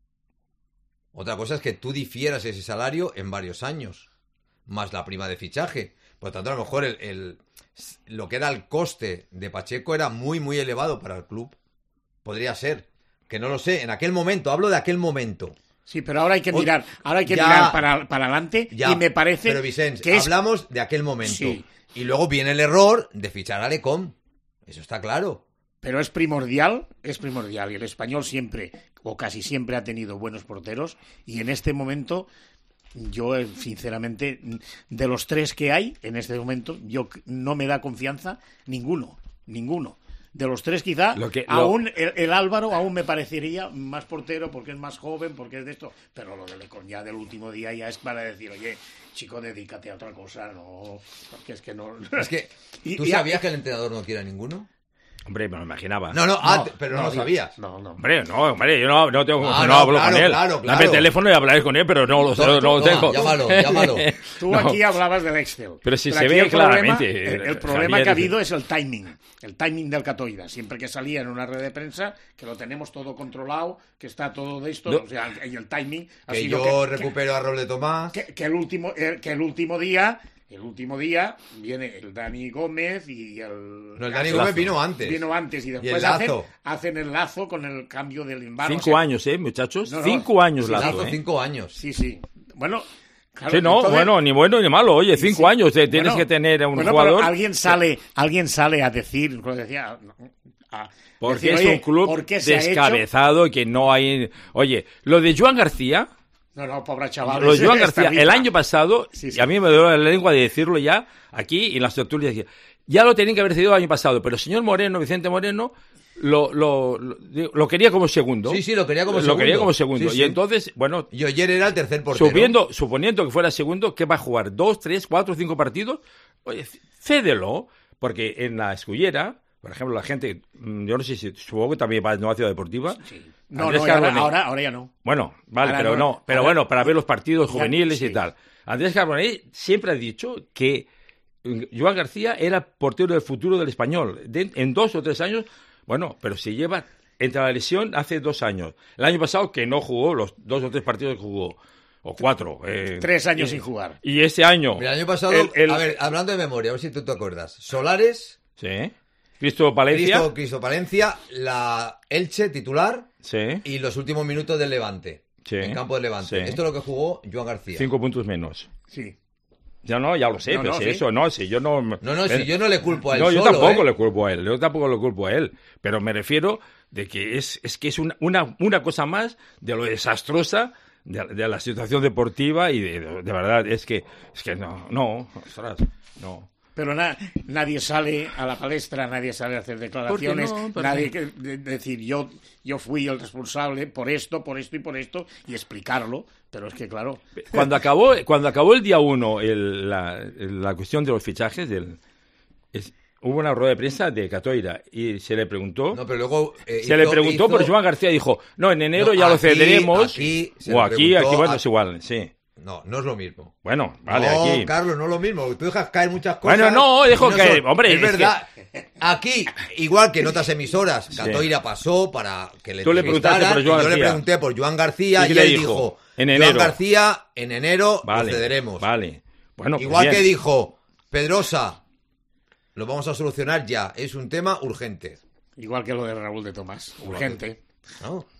Otra cosa es que tú difieras ese salario en varios años, más la prima de fichaje. Por lo tanto, a lo mejor lo que era el coste de Pacheco era muy, muy elevado para el club. Podría ser, que no lo sé, en aquel momento, hablo de aquel momento. Sí, pero ahora hay que mirar, Ya. mirar para adelante Ya, y me parece pero Vicens, que es hablamos de aquel momento. Sí. Y luego viene el error de fichar a Lecom. Eso está claro. Pero es primordial. Y el Español siempre, o casi siempre, ha tenido buenos porteros. Y en este momento, yo, sinceramente, de los 3 que hay, en este momento, yo no me da confianza ninguno. De los 3 quizá, aún el Álvaro aún me parecería más portero porque es más joven, porque es de esto. Pero lo de Lecon ya del último día ya es para decir, oye, chico, dedícate a otra cosa, no, porque es que no... Es que, Y- ¿tú y- sabías que el entrenador no quiere a ninguno? Hombre, me lo imaginaba. No, pero no lo sabías. No. Hombre, yo no tengo, Ah, no hablo claro, con él. claro. Dame el teléfono y hablaré con él, pero no lo Toma, tengo. llámalo. Tú No. aquí hablabas del Excel. Pero si se aquí ve el problema- claramente, El problema Javier, que ha habido es el timing del Catoira. Siempre que salía en una red de prensa, que lo tenemos todo controlado, que está todo de esto, No. o sea, y el timing ha Que sido yo recupero a Roble de Tomás. que el último día viene el Dani Gómez y el... No, el Dani Gómez vino antes. Vino antes y después el Lazo. hacen el lazo con el cambio del embargo. 5 años, muchachos. No, 5 años, sí, Lazo, 5 años. Sí. Bueno... Claro, Sí, no, entonces- bueno, ni malo. Oye, 5 Sí. años, tienes Bueno, que tener a un bueno, jugador. pero alguien sale a decir, como decía, Porque decir, es oye, un club ¿por qué se ha hecho? descabezado y que no hay. Oye, lo de Joan García. No, pobre chaval. Lo de Joan es García, terrible. el año pasado, Sí. y a mí me duele la lengua de decirlo ya, aquí en las tertulias, ya lo tenían que haber cedido el año pasado, pero el señor Moreno, Vicente Moreno, lo quería como segundo. Sí, lo quería como Lo segundo. quería como segundo. Sí, y sí. entonces, bueno, Y ayer era el tercer portero. suponiendo que fuera segundo, ¿qué va a jugar? 2, 3, 4, 5 partidos. Oye, cédelo, porque en la escullera, por ejemplo, la gente, yo no sé si, supongo que también va a Nueva Ciudad Deportiva. Sí. No, Andrés y ahora, Carbonell. ahora ya no. Bueno, vale, Ahora pero no. no. Pero Ahora- bueno, para ver los partidos Ya, juveniles y sí. tal. Andrés Carbonell siempre ha dicho que Joan García era portero del futuro del Español. En 2 o 3 años, bueno, pero se lleva entre la lesión hace 2 años. El año pasado que no jugó los 2 o 3 partidos que jugó. O 4. 3 años sin jugar. Y este año... Mira, el año pasado, a ver, hablando de memoria, a ver si tú te acuerdas. Solares, Sí. Cristo Palencia. Cristo Palencia, la Elche titular Sí. y los últimos minutos del Levante. Sí. En campo del Levante. Sí. Esto es lo que jugó Joan García. 5 puntos menos. Sí. Ya lo sé, No, pero no, si sí. eso, no, si yo no... Si yo no le culpo a él No, yo solo, tampoco ¿eh? le culpo a él, pero me refiero de que es que es una cosa más de lo desastrosa de la situación deportiva y de verdad, es que ostras, no. Pero nadie sale a la palestra, nadie sale a hacer declaraciones, ¿Por qué no? nadie que decir yo fui el responsable por esto y por esto y explicarlo, pero es que claro. Cuando acabó el día 1 la cuestión de los fichajes, hubo una rueda de prensa de Catoira y se le preguntó... No, pero luego le preguntó, pero Joan García dijo, no, en enero ya lo cederemos. Aquí Bueno, es igual, sí. No es lo mismo. Bueno, vale, no, aquí. Carlos, no es lo mismo. Tú dejas caer muchas cosas. Bueno, no, dejo y caer, hombre, Es es verdad. Aquí, igual que en otras emisoras, Catoira pasó para que le Tú le preguntaste por entrevistaran, Joan y yo le García. pregunté por Joan García ¿Y qué y le él dijo? dijo, En Joan enero. García, en enero Vale, lo cederemos. Vale. Bueno, pues Igual bien. que dijo Pedrosa, lo vamos a solucionar ya. Es un tema urgente. Igual que lo de Raúl de Tomás, urgente. ¿No?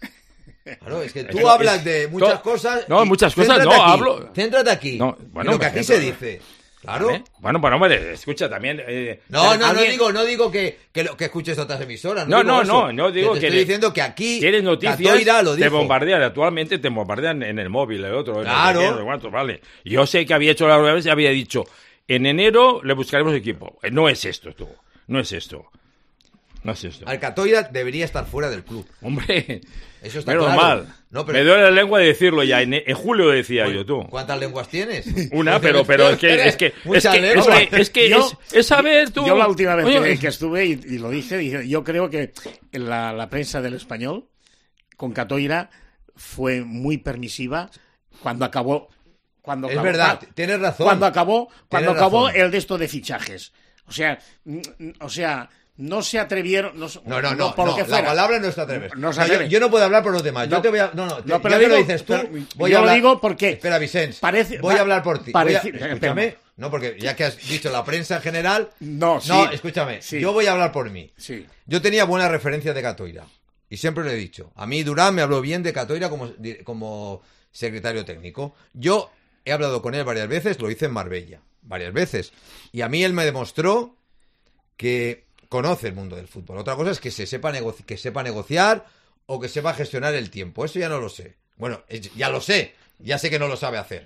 Claro, es que tú hablas de muchas cosas. No, muchas cosas, no, hablo. Céntrate aquí. No, bueno, lo que aquí se dice. Claro. ¿Vale? Bueno, hombre, escucha también. No digo que escuches otras emisoras. No digo que que. Estoy diciendo que aquí. Tienes noticias, Catoira lo dijo. te bombardean, actualmente te bombardean en el móvil, el otro. Claro. Vale. Yo sé que había hecho la vez y había dicho, en enero le buscaremos equipo. No es esto, tú. No es esto. Al Catoira debería estar fuera del club. Hombre, eso está menos claro. mal. No, pero... Me duele la lengua de decirlo ya. En julio decía yo, tú. ¿Cuántas lenguas tienes? Una, pero es que es saber tú. Yo la última vez que estuve y lo dije, yo creo que la prensa del Español con Catoira fue muy permisiva cuando acabó. Es verdad, tienes razón. Cuando acabó el de esto de fichajes. O sea, no se atrevieron. No, lo que fuera. La palabra no está atrever. No se atreve. Yo no puedo hablar por los demás. Yo te voy a. pero ya que lo dices tú. Voy a hablar. Lo digo porque. Espera, Vicens. Voy a hablar por ti. Escúchame. No, porque ya que has dicho la prensa en general. No, escúchame. Sí. Yo voy a hablar por mí. Sí. Yo tenía buenas referencias de Catoira. Y siempre lo he dicho. A mí Durán me habló bien de Catoira como secretario técnico. Yo he hablado con él varias veces, lo hice en Marbella. Varias veces. Y a mí él me demostró que conoce el mundo del fútbol. Otra cosa es que sepa negociar o que sepa gestionar el tiempo. Eso ya no lo sé. Bueno, ya lo sé. Ya sé que no lo sabe hacer.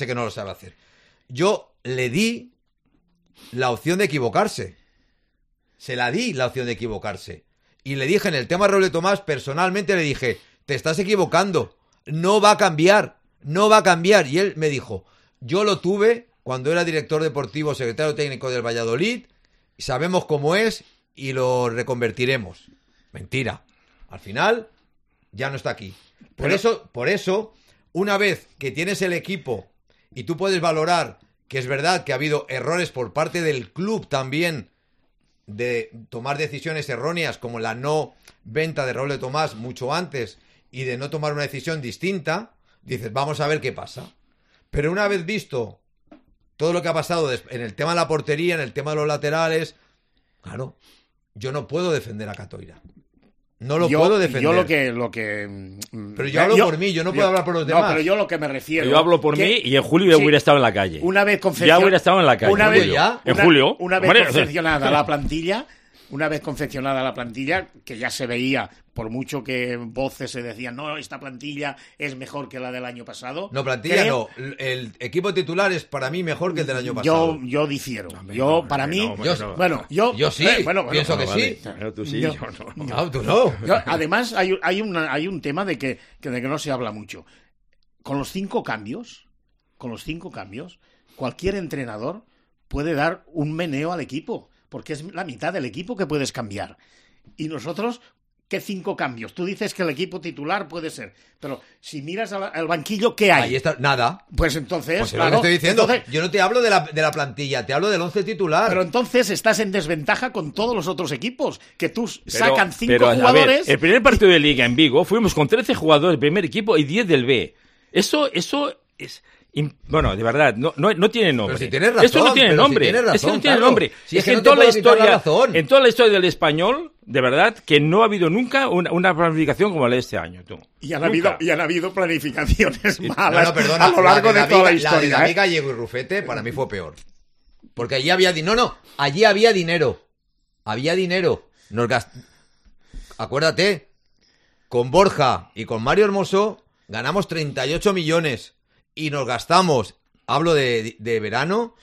Yo le di la opción de equivocarse. Se la di la opción de equivocarse. Y le dije en el tema Raúl de Tomás, personalmente le dije, te estás equivocando. No va a cambiar. Y él me dijo, yo lo tuve cuando era director deportivo, secretario técnico del Valladolid, sabemos cómo es y lo reconvertiremos. Mentira. Al final, ya no está aquí. Por eso, una vez que tienes el equipo y tú puedes valorar que es verdad que ha habido errores por parte del club también de tomar decisiones erróneas como la no venta de Raúl de Tomás mucho antes y de no tomar una decisión distinta, dices, vamos a ver qué pasa. Pero una vez visto todo lo que ha pasado en el tema de la portería, en el tema de los laterales, claro, yo no puedo defender a Catoira. No lo puedo defender. Yo lo que pero yo hablo por mí, yo no puedo hablar por los demás. No, pero yo lo que me refiero. Yo hablo por mí y en julio ya hubiera estado en la calle. Una vez ya hubiera estado en la calle. Una vez confeccionada la plantilla, que ya se veía, por mucho que voces se decían, no, esta plantilla es mejor que la del año pasado. No, no. El equipo titular es para mí mejor que el del año pasado. Yo difiero. Yo sí, pienso que sí. Tú sí, yo no. No, tú no. Además, hay un tema de que no se habla mucho. Con los 5 cambios, cualquier entrenador puede dar un meneo al equipo, porque es la mitad del equipo que puedes cambiar. Y nosotros, ¿qué 5 cambios? Tú dices que el equipo titular puede ser, pero si miras al banquillo, ¿qué hay? Ahí está, nada. Pues entonces... Pues es lo que estoy diciendo. Yo no te hablo de la plantilla, te hablo del 11 titular. Pero entonces estás en desventaja con todos los otros equipos, que tú sacan 5 jugadores... A ver, el primer partido de Liga en Vigo fuimos con 13 jugadores del primer equipo y 10 del B. Eso es... Bueno, de verdad, no tiene nombre. Pero si tienes razón, esto no tiene nombre. Eso no tiene nombre. Si es que no en toda la historia del español, de verdad, que no ha habido nunca una planificación como la de este año. Tú. Y han habido planificaciones malas perdona, a lo largo de toda la historia. La de David Gallego y Rufete para mí fue peor. Porque allí había allí había dinero. Había dinero. Acuérdate, con Borja y con Mario Hermoso ganamos 38 millones. Y nos gastamos, hablo de verano,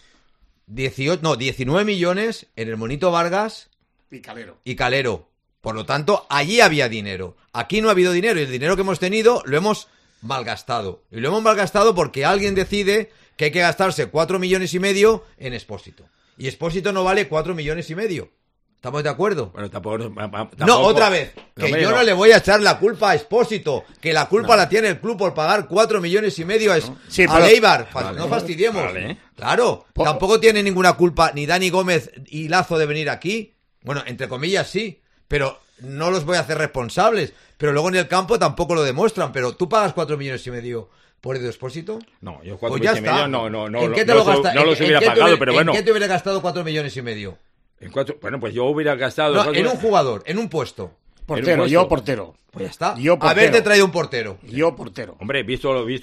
19 millones en el Monito Vargas y Calero. Por lo tanto, allí había dinero. Aquí no ha habido dinero y el dinero que hemos tenido lo hemos malgastado. Y lo hemos malgastado porque alguien decide que hay que gastarse 4,5 millones en Expósito. Y Expósito no vale 4,5 millones. ¿Estamos de acuerdo? Bueno, tampoco. No, otra vez. Que yo no le voy a echar la culpa a Expósito. Que la culpa la tiene el club por pagar 4,5 millones a Eibar. Vale, no fastidiemos. Vale. Claro. Tampoco tiene ninguna culpa ni Dani Gómez y Lazo de venir aquí. Bueno, entre comillas sí. Pero no los voy a hacer responsables. Pero luego en el campo tampoco lo demuestran. Pero tú pagas 4,5 millones por Edu Expósito. No, yo 4,5 millones no. ¿En qué te lo gastas? No los hubiera pagado, pero bueno. ¿En qué te hubiera gastado 4,5 millones? Bueno, pues yo hubiera gastado... en un jugador, en un puesto. Portero, yo portero. Pues ya está. Yo portero. Haberte traído un portero. Yo portero. Hombre, visto. No,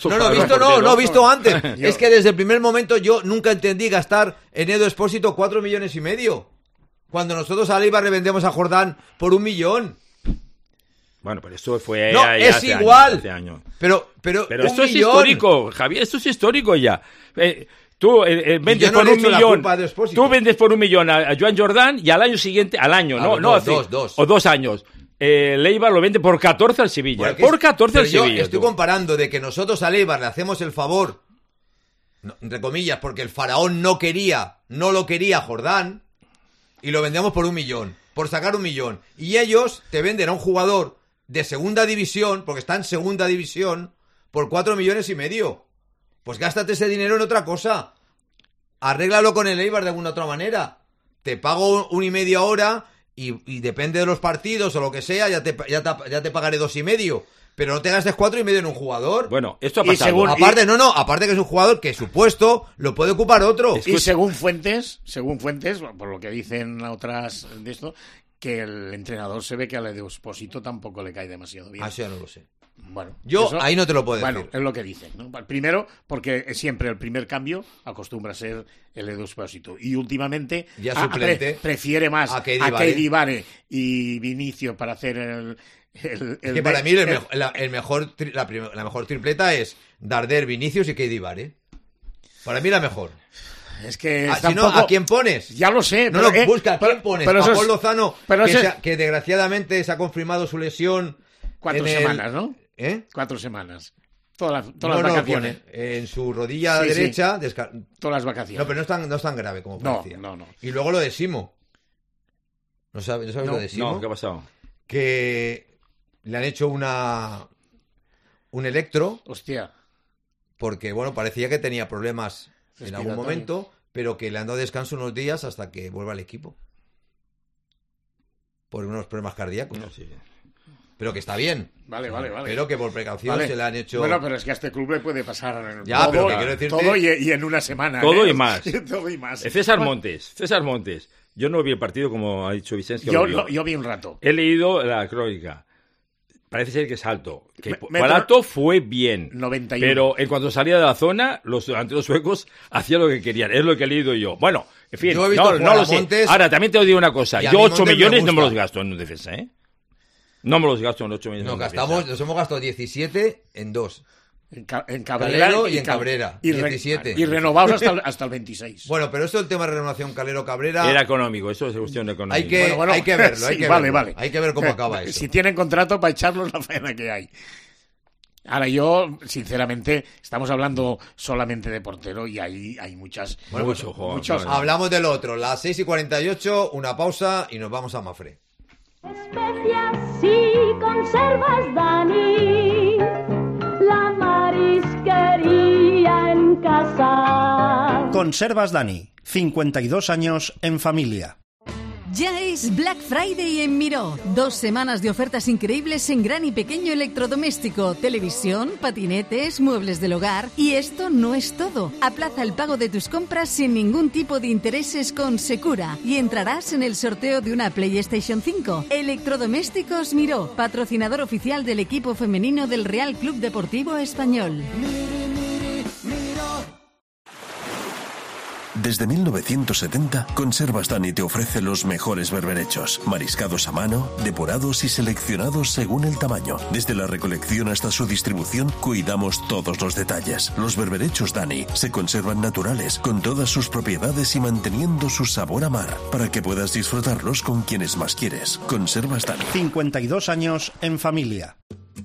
visto antes. Yo- Es que desde el primer momento yo nunca entendí gastar en Edu Expósito 4,5 millones. Cuando nosotros a Leibar le vendemos a Jordán por 1 millón. Bueno, pero esto fue No, ya es hace igual. Años, hace años. Pero Pero 1 esto es millón. histórico, Javier, esto es histórico ya. Tú vendes yo no por le 1 echo la millón. culpa a Edu Expósito. Tú vendes por 1 millón a Joan Jordán y al año siguiente, Dos. o 2 años. Leibar lo vende por 14 al Sevilla. Bueno, Por 14 al pero yo Sevilla. estoy tú. comparando de que nosotros a Leibar le hacemos el favor, entre comillas, porque el faraón no lo quería Jordán, y lo vendemos por 1 millón, por sacar 1 millón. Y ellos te venden a un jugador de segunda división, porque está en segunda división, por 4,5 millones. Pues gástate ese dinero en otra cosa. Arréglalo con el Eibar de alguna otra manera. Te pago 1,5 ahora y depende de los partidos o lo que sea, ya te pagaré 2,5. Pero no te gastes 4,5 en un jugador. Bueno, esto ha Y pasado. según- Aparte que es un jugador que su puesto lo puede ocupar otro. Y según fuentes, por lo que dicen otras de esto, que el entrenador se ve que al Edu Expósito tampoco le cae demasiado bien. Eso ya no lo sé. Bueno, Yo eso- ahí no te lo puedo Bueno, decir. es lo que dicen, ¿no? Primero, porque siempre el primer cambio acostumbra a ser el Edu Expósito. Y últimamente Ya suplente prefiere más a a Keidi Keidi Vare y Vinicio para hacer el Que para mí la mejor tripleta es Darder, Vinicius y Keidi Vare. Para mí la mejor. Es que Si no, ¿a quién pones? Ya lo sé. No, pero, busca, ¿a quién pones? pero A eso es- Paul Lozano, pero que, eso es- que desgraciadamente se ha confirmado su lesión. 4 en el- semanas, ¿no? ¿Eh? 4 semanas. Todas No, las no, vacaciones. pone en su rodilla Sí, sí. derecha. Todas las vacaciones. No, pero no es tan grave como No, parecía. no. Y luego lo de Simo. ¿No sabes No, lo de Simo? No, ¿qué ha pasado? Que le han hecho un electro Hostia. porque, bueno, parecía que tenía problemas en algún Respiratorio. momento, pero que le han dado descanso unos días hasta que vuelva al equipo. Por unos problemas cardíacos. No, sí. Pero que está bien. Vale. Pero que por precaución Vale. se le han hecho... Bueno, pero es que a este club le puede pasar Ya, todo, pero que quiero decirte- todo y en una semana. Todo ¿eh? y más. Todo y más. César Bueno, Montes. Yo no vi el partido como ha dicho Vicente. Yo vi un rato. He leído la crónica. Parece ser que es alto. Que Me- para alto fue bien. 91. Pero en cuanto salía de la zona, los delanteros suecos hacían lo que querían. Es lo que he leído yo. Bueno, en fin, Yo he visto no jugar lo a sé. Montes Ahora, también te digo una cosa. y a Yo mí 8 Montes me millones no me gusta. los gasto en defensa, ¿eh? No me los gasto en 8 millones Nos hemos gastado 17 en 2. En Cabrera Calero y en Cabrera. Y 17. Y renovados hasta el 26. Bueno, pero esto del tema de renovación Calero-Cabrera... Era económico, eso es cuestión económica. Hay que verlo, hay sí, que vale, verlo. vale. Hay que ver cómo acaba eso. Si tienen contrato para echarlos, la faena que hay. Ahora yo, sinceramente, estamos hablando solamente de portero y ahí hay muchas... Bueno, Mucho, joder, muchos- vale. Hablamos del otro, las 6:48, una pausa y nos vamos a Mafre. Especias y conservas, Dani, la marisquería en casa. Conservas Dani, 52 años en familia. Ya es Black Friday en Miró. 2 semanas de ofertas increíbles en gran y pequeño electrodoméstico, televisión, patinetes, muebles del hogar. Y esto no es todo. Aplaza el pago de tus compras sin ningún tipo de intereses con Secura y entrarás en el sorteo de una PlayStation 5. Electrodomésticos Miró, patrocinador oficial del equipo femenino del Real Club Deportivo Español. Desde 1970, Conservas Dani te ofrece los mejores berberechos, mariscados a mano, depurados y seleccionados según el tamaño. Desde la recolección hasta su distribución, cuidamos todos los detalles. Los berberechos Dani se conservan naturales, con todas sus propiedades y manteniendo su sabor a mar, para que puedas disfrutarlos con quienes más quieres. Conservas Dani. 52 años en familia.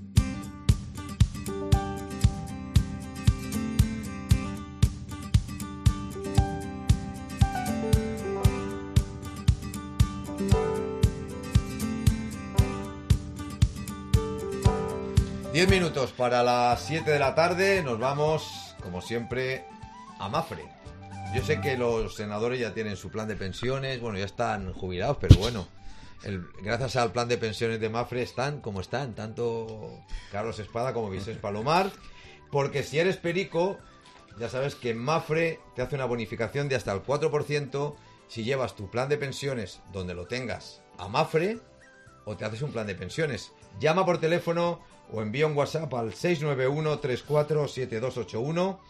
Diez minutos para las 7 de la tarde, nos vamos, como siempre, a Mafre. Yo sé que los senadores ya tienen su plan de pensiones, bueno, ya están jubilados, pero bueno, gracias al plan de pensiones de Mafre están como están, tanto Carlos Espada como Vicente Palomar, porque si eres perico, ya sabes que Mafre te hace una bonificación de hasta el 4% si llevas tu plan de pensiones donde lo tengas a Mafre o te haces un plan de pensiones. Llama por teléfono o envía un WhatsApp al 691-347281,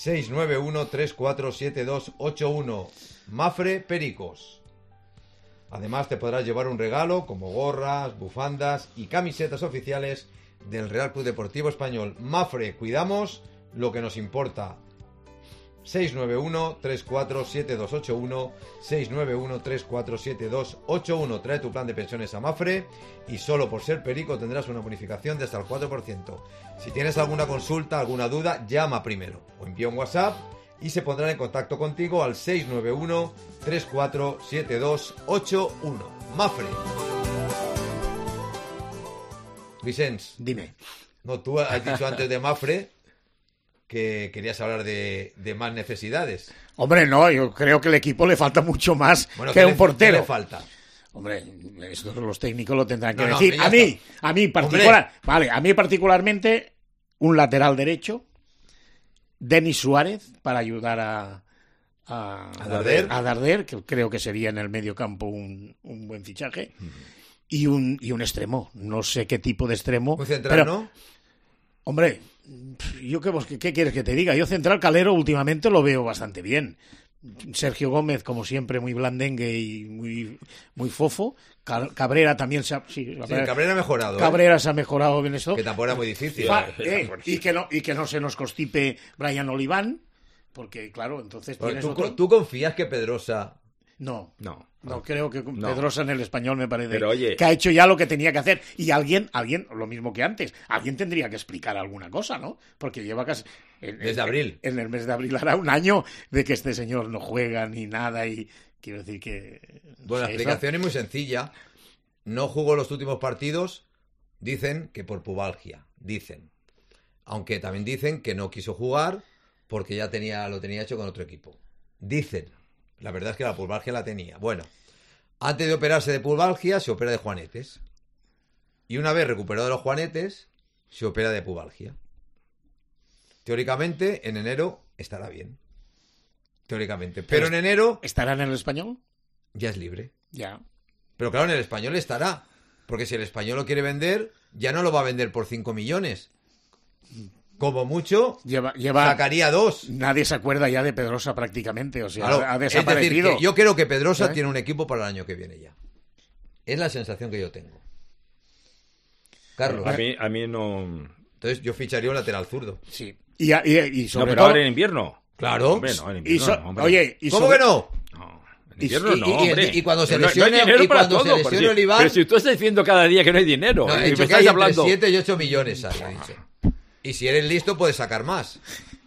691-347281. Mafre Pericos. Además te podrás llevar un regalo como gorras, bufandas y camisetas oficiales del Real Club Deportivo Español. Mafre, cuidamos lo que nos importa. 691-347281, 691-347281. Trae tu plan de pensiones a Mafre y solo por ser perico tendrás una bonificación de hasta el 4%. Si tienes alguna consulta, alguna duda, llama primero o envía un WhatsApp y se pondrán en contacto contigo al 691-347281. Mafre. Vicens. Dime. No, tú has dicho antes de Mafre que querías hablar de más necesidades. Hombre, no, yo creo que al equipo le falta mucho más que un portero. ¿Qué le falta? Hombre, esto los técnicos lo tendrán que No, decir. A mí particularmente, un lateral derecho, Denis Suárez, para ayudar a Darder, que creo que sería en el medio campo un buen fichaje, y un extremo. No sé qué tipo de extremo. ¿Un central, no? Hombre, yo ¿qué quieres que te diga? Yo central Calero últimamente lo veo bastante bien. Sergio Gómez, como siempre, muy blandengue y muy fofo. Cabrera también Cabrera ha mejorado. Cabrera se ha mejorado bien esto. Que tampoco era muy difícil. Y que no se nos constipe Brian Oliván, porque claro, entonces tienes ¿Tú confías que Pedrosa? No, creo que Pedrosa en el Español me parece Pero, oye, que ha hecho ya lo que tenía que hacer. Y alguien, lo mismo que antes, alguien tendría que explicar alguna cosa, ¿no? Porque lleva casi... Desde abril. En el mes de abril hará un año de que este señor no juega ni nada y quiero decir que... Bueno, la explicación es muy sencilla. No jugó los últimos partidos, dicen que por pubalgia, dicen. Aunque también dicen que no quiso jugar porque ya lo tenía hecho con otro equipo. Dicen. La verdad es que la pubalgia la tenía. Bueno, antes de operarse de pubalgia, se opera de juanetes. Y una vez recuperado de los juanetes, se opera de pubalgia. Teóricamente, en enero estará bien. Teóricamente. Pero en enero... ¿Estará en el Español? Ya es libre. Ya. Pero claro, en el Español estará. Porque si el Español lo quiere vender, ya no lo va a vender por 5 millones. Como mucho, sacaría 2. Nadie se acuerda ya de Pedrosa prácticamente, o sea, claro, ha desaparecido. Es decir, que yo creo que Pedrosa tiene un equipo para el año que viene ya. Es la sensación que yo tengo. Carlos. A mí no... Entonces yo ficharía un lateral zurdo. Sí. Y sobre pero todo... ahora en invierno. Claro. Hombre, no, en invierno no, hombre. Oye, ¿cómo que no? No, en invierno no, hombre. Y cuando se Pero lesione, no hay el Iván... Pero si tú estás diciendo cada día que no hay dinero. No, he dicho que hay entre 7 y 8 millones, he dicho. Y si eres listo, puedes sacar más.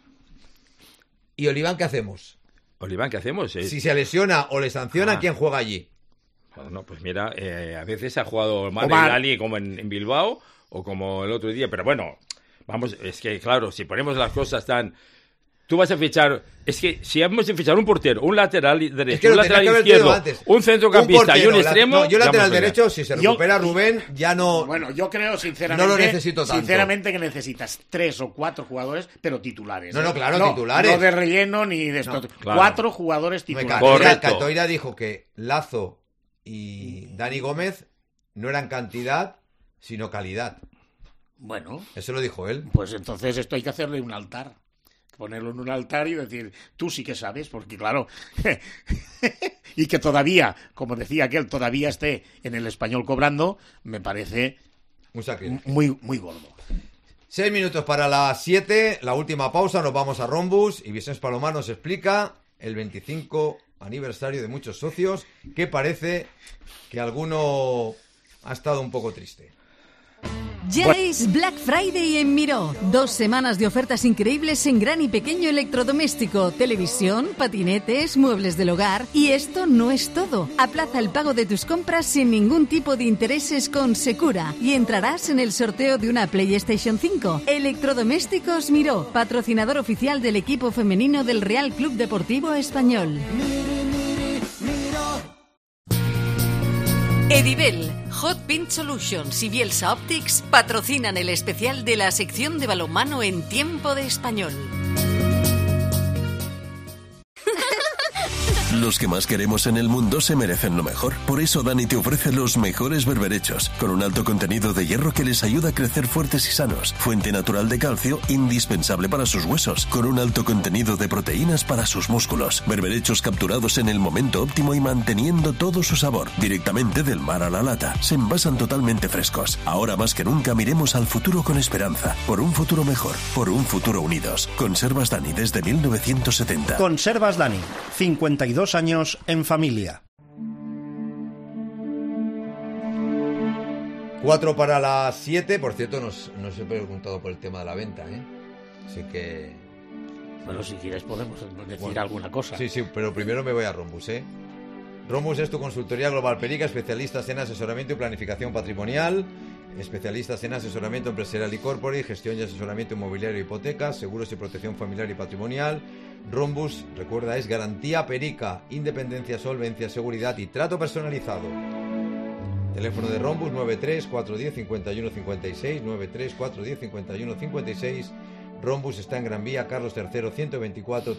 ¿Y Oliván qué hacemos? ¿Oliván qué hacemos? Si se lesiona o le sanciona, ¿quién juega allí? Bueno, pues mira, a veces ha jugado Lali como en Bilbao o como el otro día. Pero bueno, vamos, es que claro, si ponemos las cosas tan... Tú vas a fichar... Es que si vamos a fichar un portero, un lateral derecho, un lateral izquierdo, un centrocampista y un extremo... yo lateral derecho, si se recupera Rubén, ya no... Bueno, yo creo sinceramente... No lo necesito tanto. Sinceramente que necesitas 3 o 4 jugadores, pero titulares. No, claro, titulares. No de relleno ni de esto. Claro. 4 jugadores titulares. Correcto. Catoira dijo que Lazo y Dani Gómez no eran cantidad, sino calidad. Bueno. Eso lo dijo él. Pues entonces esto hay que hacerle un altar. Ponerlo en un altar y decir, tú sí que sabes, porque claro, y que todavía, como decía aquel, todavía esté en el Español cobrando, me parece muy, muy gordo. 6 minutos para las 7, la última pausa, nos vamos a Rombus y Vicens Palomar nos explica el 25 aniversario de muchos socios, que parece que alguno ha estado un poco triste. Ya es Black Friday en Miró. 2 semanas de ofertas increíbles en gran y pequeño electrodoméstico, televisión, patinetes, muebles del hogar. Y esto no es todo. Aplaza el pago de tus compras sin ningún tipo de intereses con Secura y entrarás en el sorteo de una PlayStation 5. Electrodomésticos Miró, patrocinador oficial del equipo femenino del Real Club Deportivo Español. Edivel, Hot Pint Solutions y Bielsa Optics patrocinan el especial de la sección de balonmano en Tiempo de Español. Los que más queremos en el mundo se merecen lo mejor. Por eso Dani te ofrece los mejores berberechos, con un alto contenido de hierro que les ayuda a crecer fuertes y sanos. Fuente natural de calcio, indispensable para sus huesos, con un alto contenido de proteínas para sus músculos. Berberechos capturados en el momento óptimo y manteniendo todo su sabor. Directamente del mar a la lata. Se envasan totalmente frescos. Ahora más que nunca miremos al futuro con esperanza. Por un futuro mejor. Por un futuro unidos. Conservas Dani desde 1970. Conservas Dani. 52 años en familia. 4 para las 7. Por cierto, nos he preguntado por el tema de la venta, ¿eh? Así que... Bueno, si quieres podemos decir alguna cosa. Sí, pero primero me voy a Rhombus, ¿eh? Rhombus es tu consultoría global Perica, especialistas en asesoramiento y planificación patrimonial, especialistas en asesoramiento empresarial y corporate, gestión y asesoramiento inmobiliario y hipotecas, seguros y protección familiar y patrimonial. Rhombus, recuerda, es garantía Perica, independencia, solvencia, seguridad y trato personalizado. Teléfono de Rhombus 93-410-5156, 93-410-5156. Rhombus está en Gran Vía, Carlos III, 124,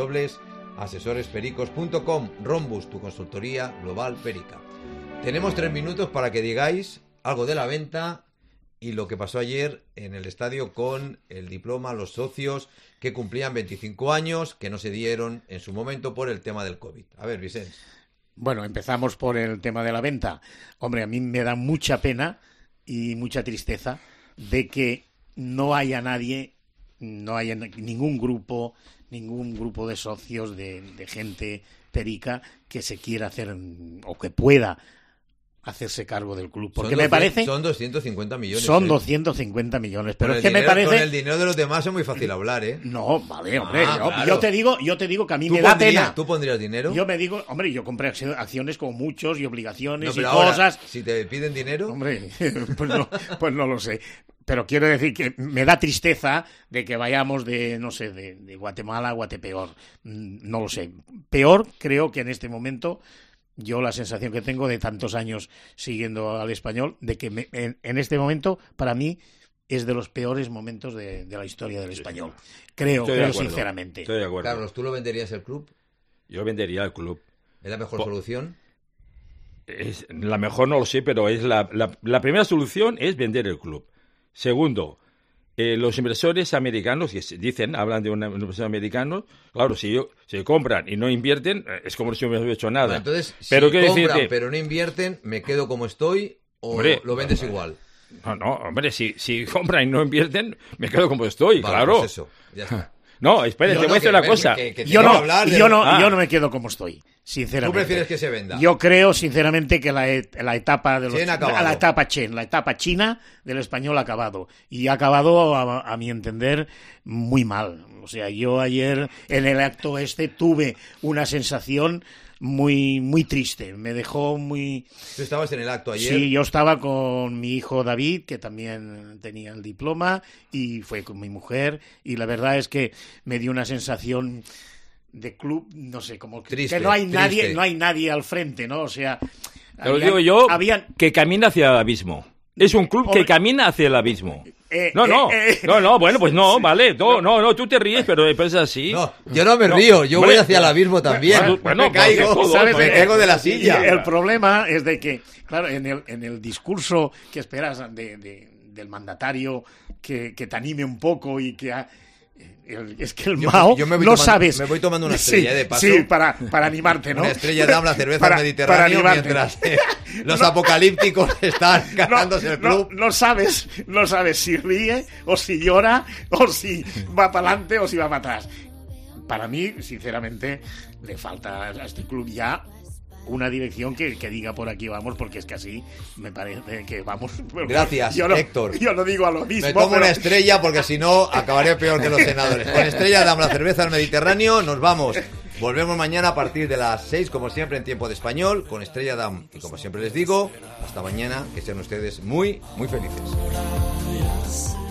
www.asesorespericos.com. Rhombus, tu consultoría global Perica. Tenemos 3 minutos para que digáis algo de la venta y lo que pasó ayer en el estadio con el diploma, los socios que cumplían 25 años, que no se dieron en su momento por el tema del COVID. A ver, Vicente. Bueno, empezamos por el tema de la venta. Hombre, a mí me da mucha pena y mucha tristeza de que no haya nadie, no haya ningún grupo de socios, de gente perica que se quiera hacer o que pueda hacerse cargo del club. Porque me parece... Son 250 millones. Son 250 millones. Pero es que dinero, me parece... Con el dinero de los demás es muy fácil hablar, ¿eh? No, vale, hombre. Claro. Yo te digo que a mí me da pena. ¿Tú pondrías dinero? Yo me digo, hombre, yo compré acciones como muchos y obligaciones y ahora, cosas. Si te piden dinero... Hombre, pues no lo sé. Pero quiero decir que me da tristeza de que vayamos de Guatemala a Guatepeor. No lo sé. Peor creo que en este momento... Yo la sensación que tengo de tantos años siguiendo al Español, de que en este momento, para mí, es de los peores momentos de la historia del Español. Creo sinceramente. Estoy de acuerdo. Carlos, ¿tú lo venderías el club? Yo vendería el club. ¿Es la mejor solución? Es, la mejor no lo sé, pero es la primera solución es vender el club. Segundo, los inversores americanos, que hablan de un inversor americano, claro, si compran y no invierten, es como si no hubiera hecho nada. Bueno, entonces, pero si compran pero no invierten, ¿me quedo como estoy o hombre, lo vendes igual? No, hombre, si compran y no invierten, me quedo como estoy, vale, claro. Pues eso, ya está. No, espera, te voy a decir una cosa. Yo no me quedo como estoy, sinceramente. ¿Tú prefieres que se venda? Yo creo, sinceramente, que la etapa de la etapa china del Español ha acabado. Y ha acabado, a mi entender, muy mal. O sea, yo ayer en el acto tuve una sensación muy, muy triste. Me dejó muy... ¿Tú estabas en el acto ayer? Sí, yo estaba con mi hijo David, que también tenía el diploma, y fue con mi mujer, y la verdad es que me dio una sensación de club, no sé, como triste, que no hay nadie al frente, ¿no? O sea, te lo digo yo, que camina hacia el abismo. Es un club que camina hacia el abismo. Bueno, pues no, vale. No, tú te ríes, pero es así. No, yo no me río, yo voy hacia el abismo también. Me caigo de la silla. El problema es de que, claro, en el discurso que esperas del mandatario que te anime un poco y que... Es que el Mao sabes. Me voy tomando una estrella de paso. Sí, para animarte, ¿no? Una estrella de la cerveza al Mediterráneo mientras los apocalípticos están ganándose el club. No sabes si ríe o si llora o si va para adelante o si va para atrás. Para mí, sinceramente, le falta a este club ya una dirección que diga por aquí vamos, porque es que así me parece que vamos. Gracias, Héctor. Yo no digo a lo mismo. Me tomo una estrella porque si no acabaré peor que los senadores. Con estrella damos la cerveza al Mediterráneo, nos vamos. Volvemos mañana a partir de las 6, como siempre, en tiempo de español, con Estrella Damm. Y como siempre les digo, hasta mañana, que sean ustedes muy, muy felices.